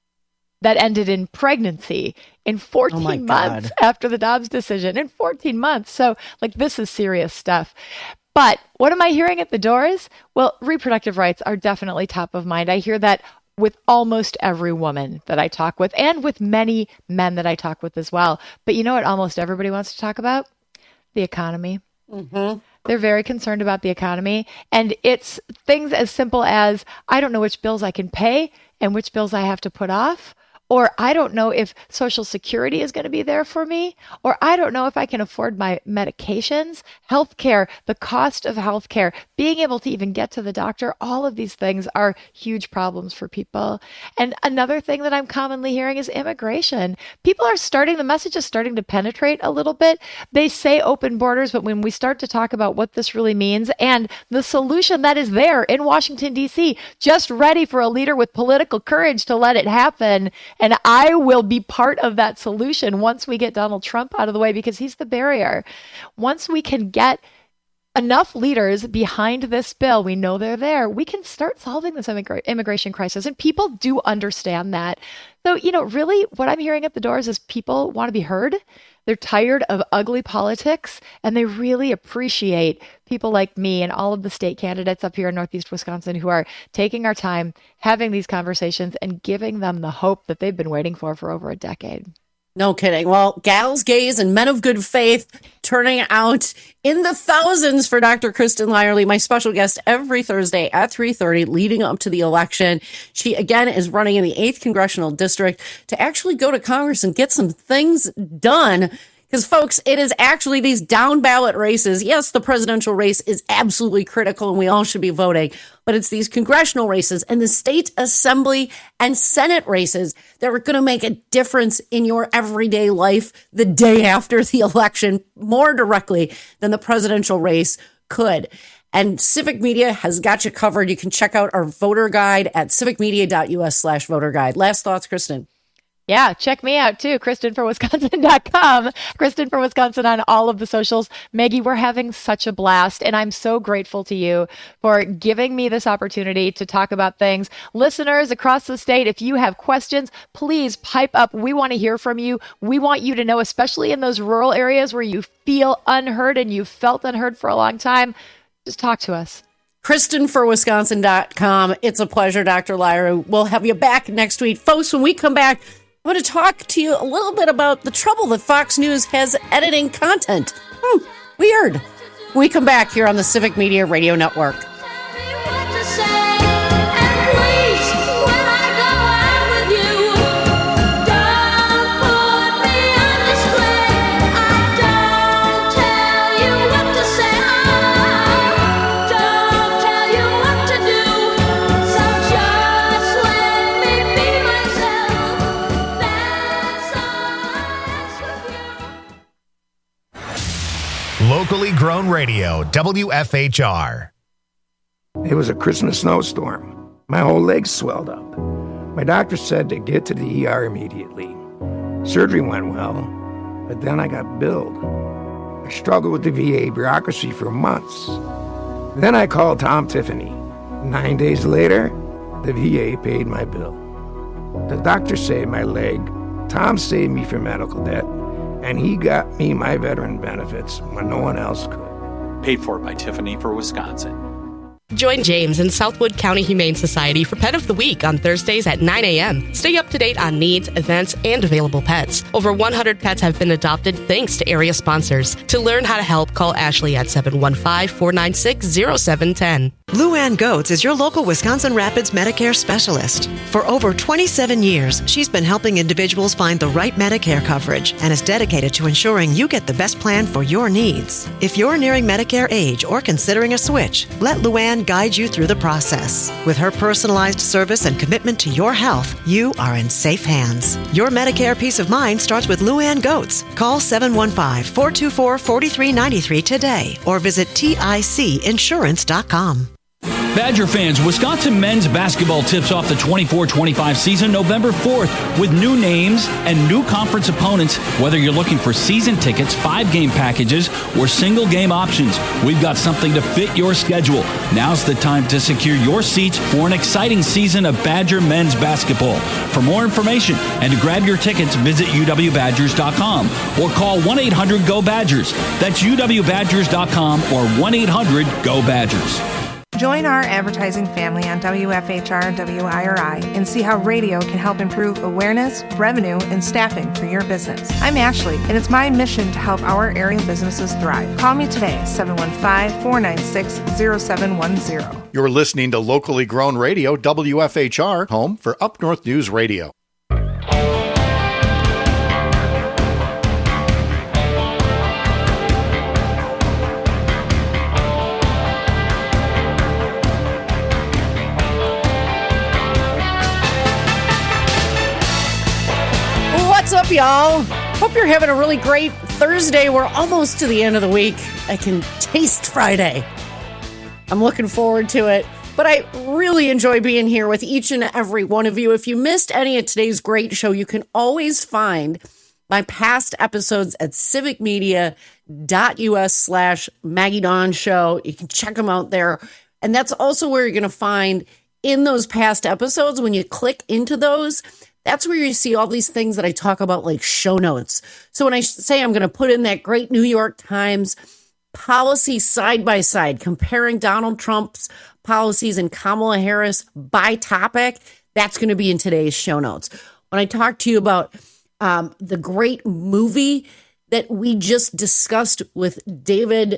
Speaker 6: that ended in pregnancy in 14 months after the Dobbs decision. In 14 months. So, like, this is serious stuff. But what am I hearing at the doors? Well, reproductive rights are definitely top of mind. I hear that with almost every woman that I talk with, and with many men that I talk with as well. But you know what almost everybody wants to talk about? The economy. Mm-hmm. They're very concerned about the economy. And it's things as simple as, I don't know which bills I can pay and which bills I have to put off. Or I don't know if Social Security is going to be there for me. Or I don't know if I can afford my medications, healthcare, the cost of healthcare, being able to even get to the doctor. All of these things are huge problems for people. And another thing that I'm commonly hearing is immigration. People are the message is starting to penetrate a little bit. They say open borders, but when we start to talk about what this really means and the solution that is there in Washington, D.C., just ready for a leader with political courage to let it happen. And I will be part of that solution once we get Donald Trump out of the way, because he's the barrier. Once we can get enough leaders behind this bill, we know they're there, we can start solving this immigration crisis. And people do understand that. So, really what I'm hearing at the doors is people want to be heard. They're tired of ugly politics, and they really appreciate people like me and all of the state candidates up here in Northeast Wisconsin who are taking our time, having these conversations, and giving them the hope that they've been waiting for over a decade.
Speaker 19: No kidding. Well, gals, gays, and men of good faith turning out in the thousands for Dr. Kristen Lyerly, my special guest every Thursday at 3:30 leading up to the election. She, again, is running in the 8th Congressional District to actually go to Congress and get some things done. Because, folks, it is actually these down ballot races. Yes, the presidential race is absolutely critical and we all should be voting, but it's these congressional races and the state assembly and Senate races that are going to make a difference in your everyday life the day after the election more directly than the presidential race could. And Civic Media has got you covered. You can check out our voter guide at civicmedia.us/voter guide. Last thoughts, Kristen?
Speaker 6: Yeah, check me out too, KristenForWisconsin.com. Kristen for Wisconsin on all of the socials. Maggie, we're having such a blast, and I'm so grateful to you for giving me this opportunity to talk about things. Listeners across the state, if you have questions, please pipe up. We want to hear from you. We want you to know, especially in those rural areas where you feel unheard and you felt unheard for a long time, just talk to us.
Speaker 19: KristenForWisconsin.com. It's a pleasure, Dr. Lyerly. We'll have you back next week. Folks, when we come back, I want to talk to you a little bit about the trouble that Fox News has editing content. Weird. When we come back here on the Civic Media Radio Network.
Speaker 1: Locally grown radio, WFHR.
Speaker 9: It was a Christmas snowstorm. My whole leg swelled up. My doctor said to get to the ER immediately. Surgery went well, but then I got billed. I struggled with the VA bureaucracy for months. Then I called Tom Tiffany. 9 days later, the VA paid my bill. The doctor saved my leg, Tom saved me from medical debt, and he got me my veteran benefits when no one else could.
Speaker 10: Paid for by Tiffany for Wisconsin.
Speaker 11: Join James in Southwood County Humane Society for Pet of the Week on Thursdays at 9 a.m. Stay up to date on needs, events, and available pets. Over 100 pets have been adopted thanks to area sponsors. To learn how to help, call Ashley at 715-496-0710.
Speaker 12: Luann Goetz is your local Wisconsin Rapids Medicare specialist. For over 27 years, she's been helping individuals find the right Medicare coverage and is dedicated to ensuring you get the best plan for your needs. If you're nearing Medicare age or considering a switch, let Luann guide you through the process. With her personalized service and commitment to your health, you are in safe hands. Your Medicare peace of mind starts with Luann Goetz. Call 715-424-4393 today or visit TICinsurance.com.
Speaker 16: Badger fans, Wisconsin men's basketball tips off the 24-25 season November 4th with new names and new conference opponents. Whether you're looking for season tickets, 5-game packages, or single-game options, we've got something to fit your schedule. Now's the time to secure your seats for an exciting season of Badger men's basketball. For more information and to grab your tickets, visit uwbadgers.com or call 1-800-GO-BADGERS. That's uwbadgers.com or 1-800-GO-BADGERS.
Speaker 27: Join our advertising family on WFHR WIRI and see how radio can help improve awareness, revenue, and staffing for your business. I'm Ashley, and it's my mission to help our area businesses thrive. Call me today, 715-496-0710.
Speaker 22: You're listening to locally grown radio, WFHR, home for Up North News Radio.
Speaker 19: What's up, y'all? Hope you're having a really great Thursday. We're almost to the end of the week. I can taste Friday. I'm looking forward to it. But I really enjoy being here with each and every one of you. If you missed any of today's great show, you can always find my past episodes at civicmedia.us/Maggie Dawn Show. You can check them out there. And that's also where you're going to find in those past episodes, when you click into those, that's where you see all these things that I talk about, like show notes. So when I say I'm going to put in that great New York Times policy side by side, comparing Donald Trump's policies and Kamala Harris by topic, that's going to be in today's show notes. When I talk to you about the great movie that we just discussed with David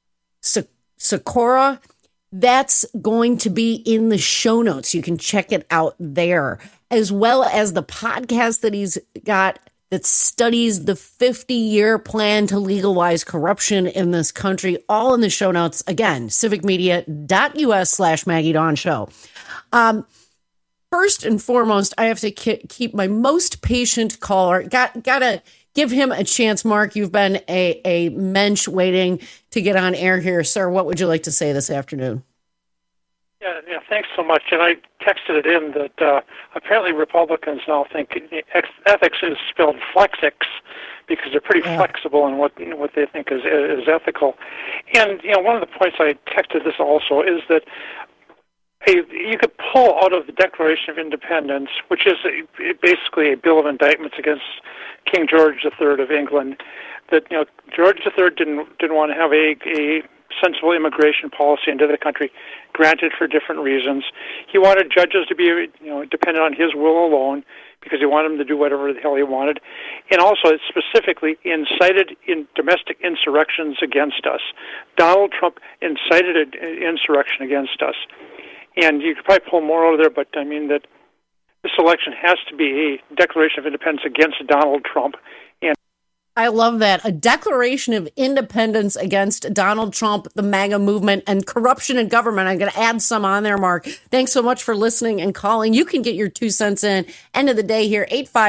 Speaker 19: Sikora, that's going to be in the show notes. You can check it out there, as well as the podcast that he's got that studies the 50-year plan to legalize corruption in this country, all in the show notes. Again, civicmedia.us/Maggie Dawn Show. First and foremost, I have to keep my most patient caller. Gotta give him a chance. Mark, you've been a mensch waiting to get on air here. Sir, what would you like to say this afternoon?
Speaker 17: Yeah, thanks so much. And I texted it in that apparently Republicans now think ethics is spelled flexics because they're pretty flexible in what they think is ethical. And one of the points I texted this also is that you could pull out of the Declaration of Independence, which is basically a bill of indictments against King George III of England, that George III didn't want to have a sensible immigration policy into the country, granted for different reasons. He wanted judges to be dependent on his will alone because he wanted them to do whatever the hell he wanted. And also, it specifically incited in domestic insurrections against us. Donald Trump incited an insurrection against us. And you could probably pull more over there, but I mean that this election has to be a Declaration of Independence against Donald Trump. And
Speaker 19: I love that. A Declaration of Independence against Donald Trump, the MAGA movement, and corruption in government. I'm going to add some on there, Mark. Thanks so much for listening and calling. You can get your 2 cents in. End of the day here,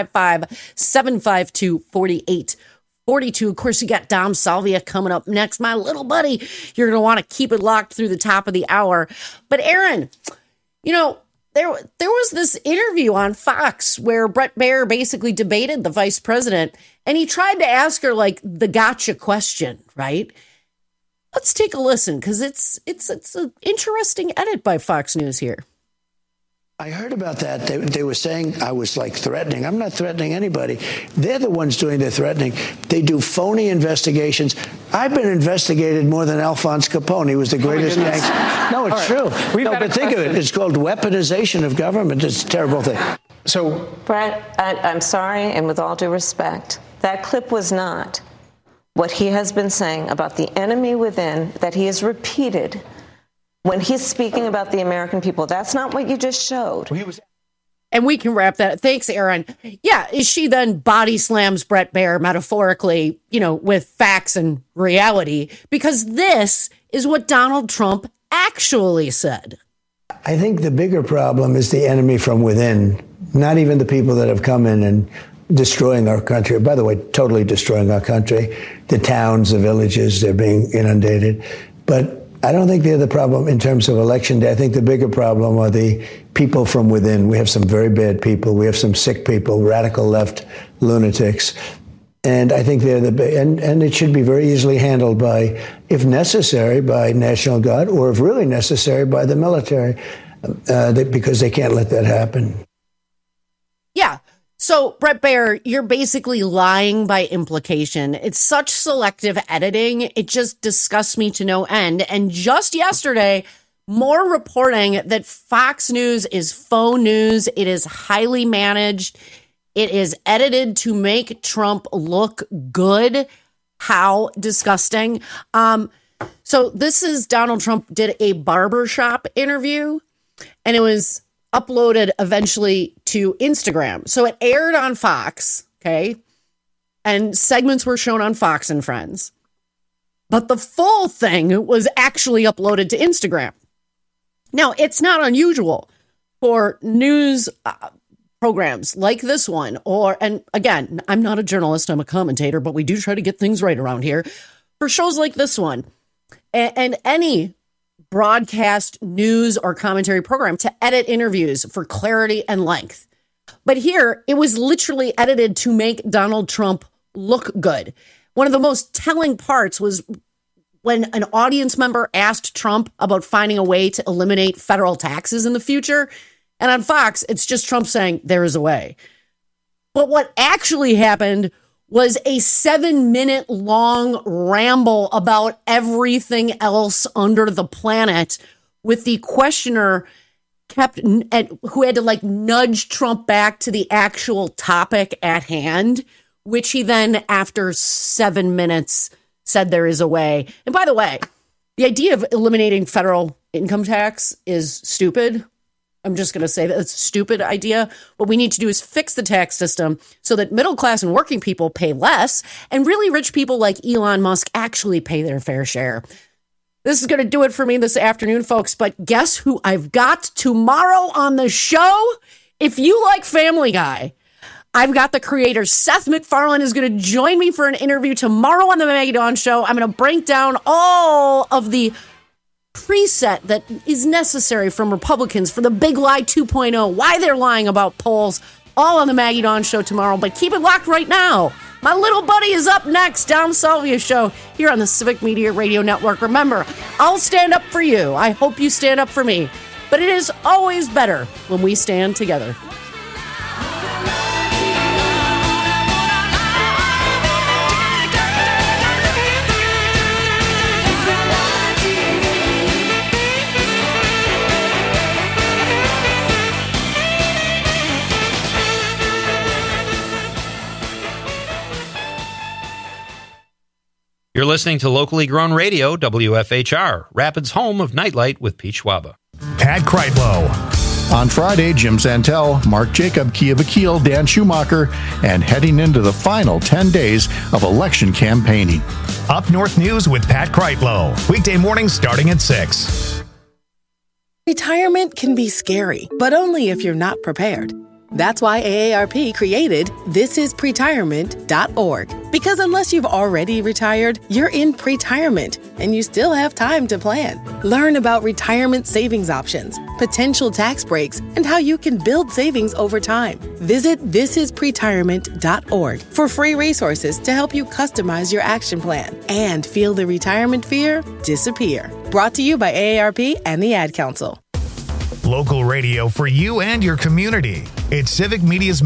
Speaker 19: 855-752-4842. Of course, you got Dom Salvia coming up next. My little buddy, you're going to want to keep it locked through the top of the hour. But Aaron, there was this interview on Fox where Bret Baier basically debated the vice president, and he tried to ask her like the gotcha question, right? Let's take a listen, because it's an interesting edit by Fox News here.
Speaker 3: I heard about that. They were saying I was like threatening. I'm not threatening anybody. They're the ones doing the threatening. They do phony investigations. I've been investigated more than Alphonse Capone. He was the greatest gangster. No, it's true. No, but think of it. It's called weaponization of government. It's a terrible thing.
Speaker 4: So, Brett, I'm sorry, and with all due respect, that clip was not what he has been saying about the enemy within that he has repeated when he's speaking about the American people. That's not what you just showed.
Speaker 19: And we can wrap that. Thanks, Aaron. Yeah, she then body slams Bret Baier metaphorically, with facts and reality, because this is what Donald Trump actually said.
Speaker 3: I think the bigger problem is the enemy from within, not even the people that have come in and destroying our country. By the way, totally destroying our country. The towns, the villages, they're being inundated. But I don't think they're the problem in terms of election day. I think the bigger problem are the people from within. We have some very bad people. We have some sick people, radical left lunatics. And I think they're and it should be very easily handled by, if necessary, by National Guard, or if really necessary, by the military, because they can't let that happen.
Speaker 19: Yeah. So, Bret Baier, you're basically lying by implication. It's such selective editing. It just disgusts me to no end. And just yesterday, more reporting that Fox News is faux news. It is highly managed. It is edited to make Trump look good. How disgusting. So this is Donald Trump did a barbershop interview, and it was uploaded eventually to Instagram. So it aired on Fox, okay? And segments were shown on Fox and Friends. But the full thing was actually uploaded to Instagram. Now, it's not unusual for news programs like this one, and again, I'm not a journalist, I'm a commentator, but we do try to get things right around here. For shows like this one, and any broadcast news or commentary program, to edit interviews for clarity and length. But here, it was literally edited to make Donald Trump look good. One of the most telling parts was when an audience member asked Trump about finding a way to eliminate federal taxes in the future. And on Fox, it's just Trump saying, there is a way. But what actually happened was a 7-minute long ramble about everything else under the planet, with the questioner who had to nudge Trump back to the actual topic at hand, which he then, after 7 minutes, said there is a way. And by the way, the idea of eliminating federal income tax is stupid. I'm just going to say that it's a stupid idea. What we need to do is fix the tax system so that middle class and working people pay less, and really rich people like Elon Musk actually pay their fair share. This is going to do it for me this afternoon, folks. But guess who I've got tomorrow on the show? If you like Family Guy, I've got the creator. Seth MacFarlane is going to join me for an interview tomorrow on the Maggie Dawn Show. I'm going to break down all of the preset that is necessary from Republicans for the Big Lie 2.0, why they're lying about polls, all on the Maggie Dawn Show tomorrow. But keep it locked right now. My little buddy is up next, Dom Salvia Show, here on the Civic Media Radio Network. Remember, I'll stand up for you. I hope you stand up for me. But it is always better when we stand together.
Speaker 5: You're listening to locally grown radio, WFHR, Rapids' home of Nightlight with Pete Schwaba.
Speaker 1: Pat Kreitlow. On Friday, Jim Santel, Mark Jacob, Kia Vakil, Dan Schumacher, and heading into the final 10 days of election campaigning. Up North News with Pat Kreitlow. Weekday mornings starting at 6.
Speaker 15: Retirement can be scary, but only if you're not prepared. That's why AARP created thisispretirement.org. Because unless you've already retired, you're in pretirement, and you still have time to plan. Learn about retirement savings options, potential tax breaks, and how you can build savings over time. Visit thisispretirement.org for free resources to help you customize your action plan and feel the retirement fear disappear. Brought to you by AARP and the Ad Council.
Speaker 1: Local radio for you and your community. It's Civic Media's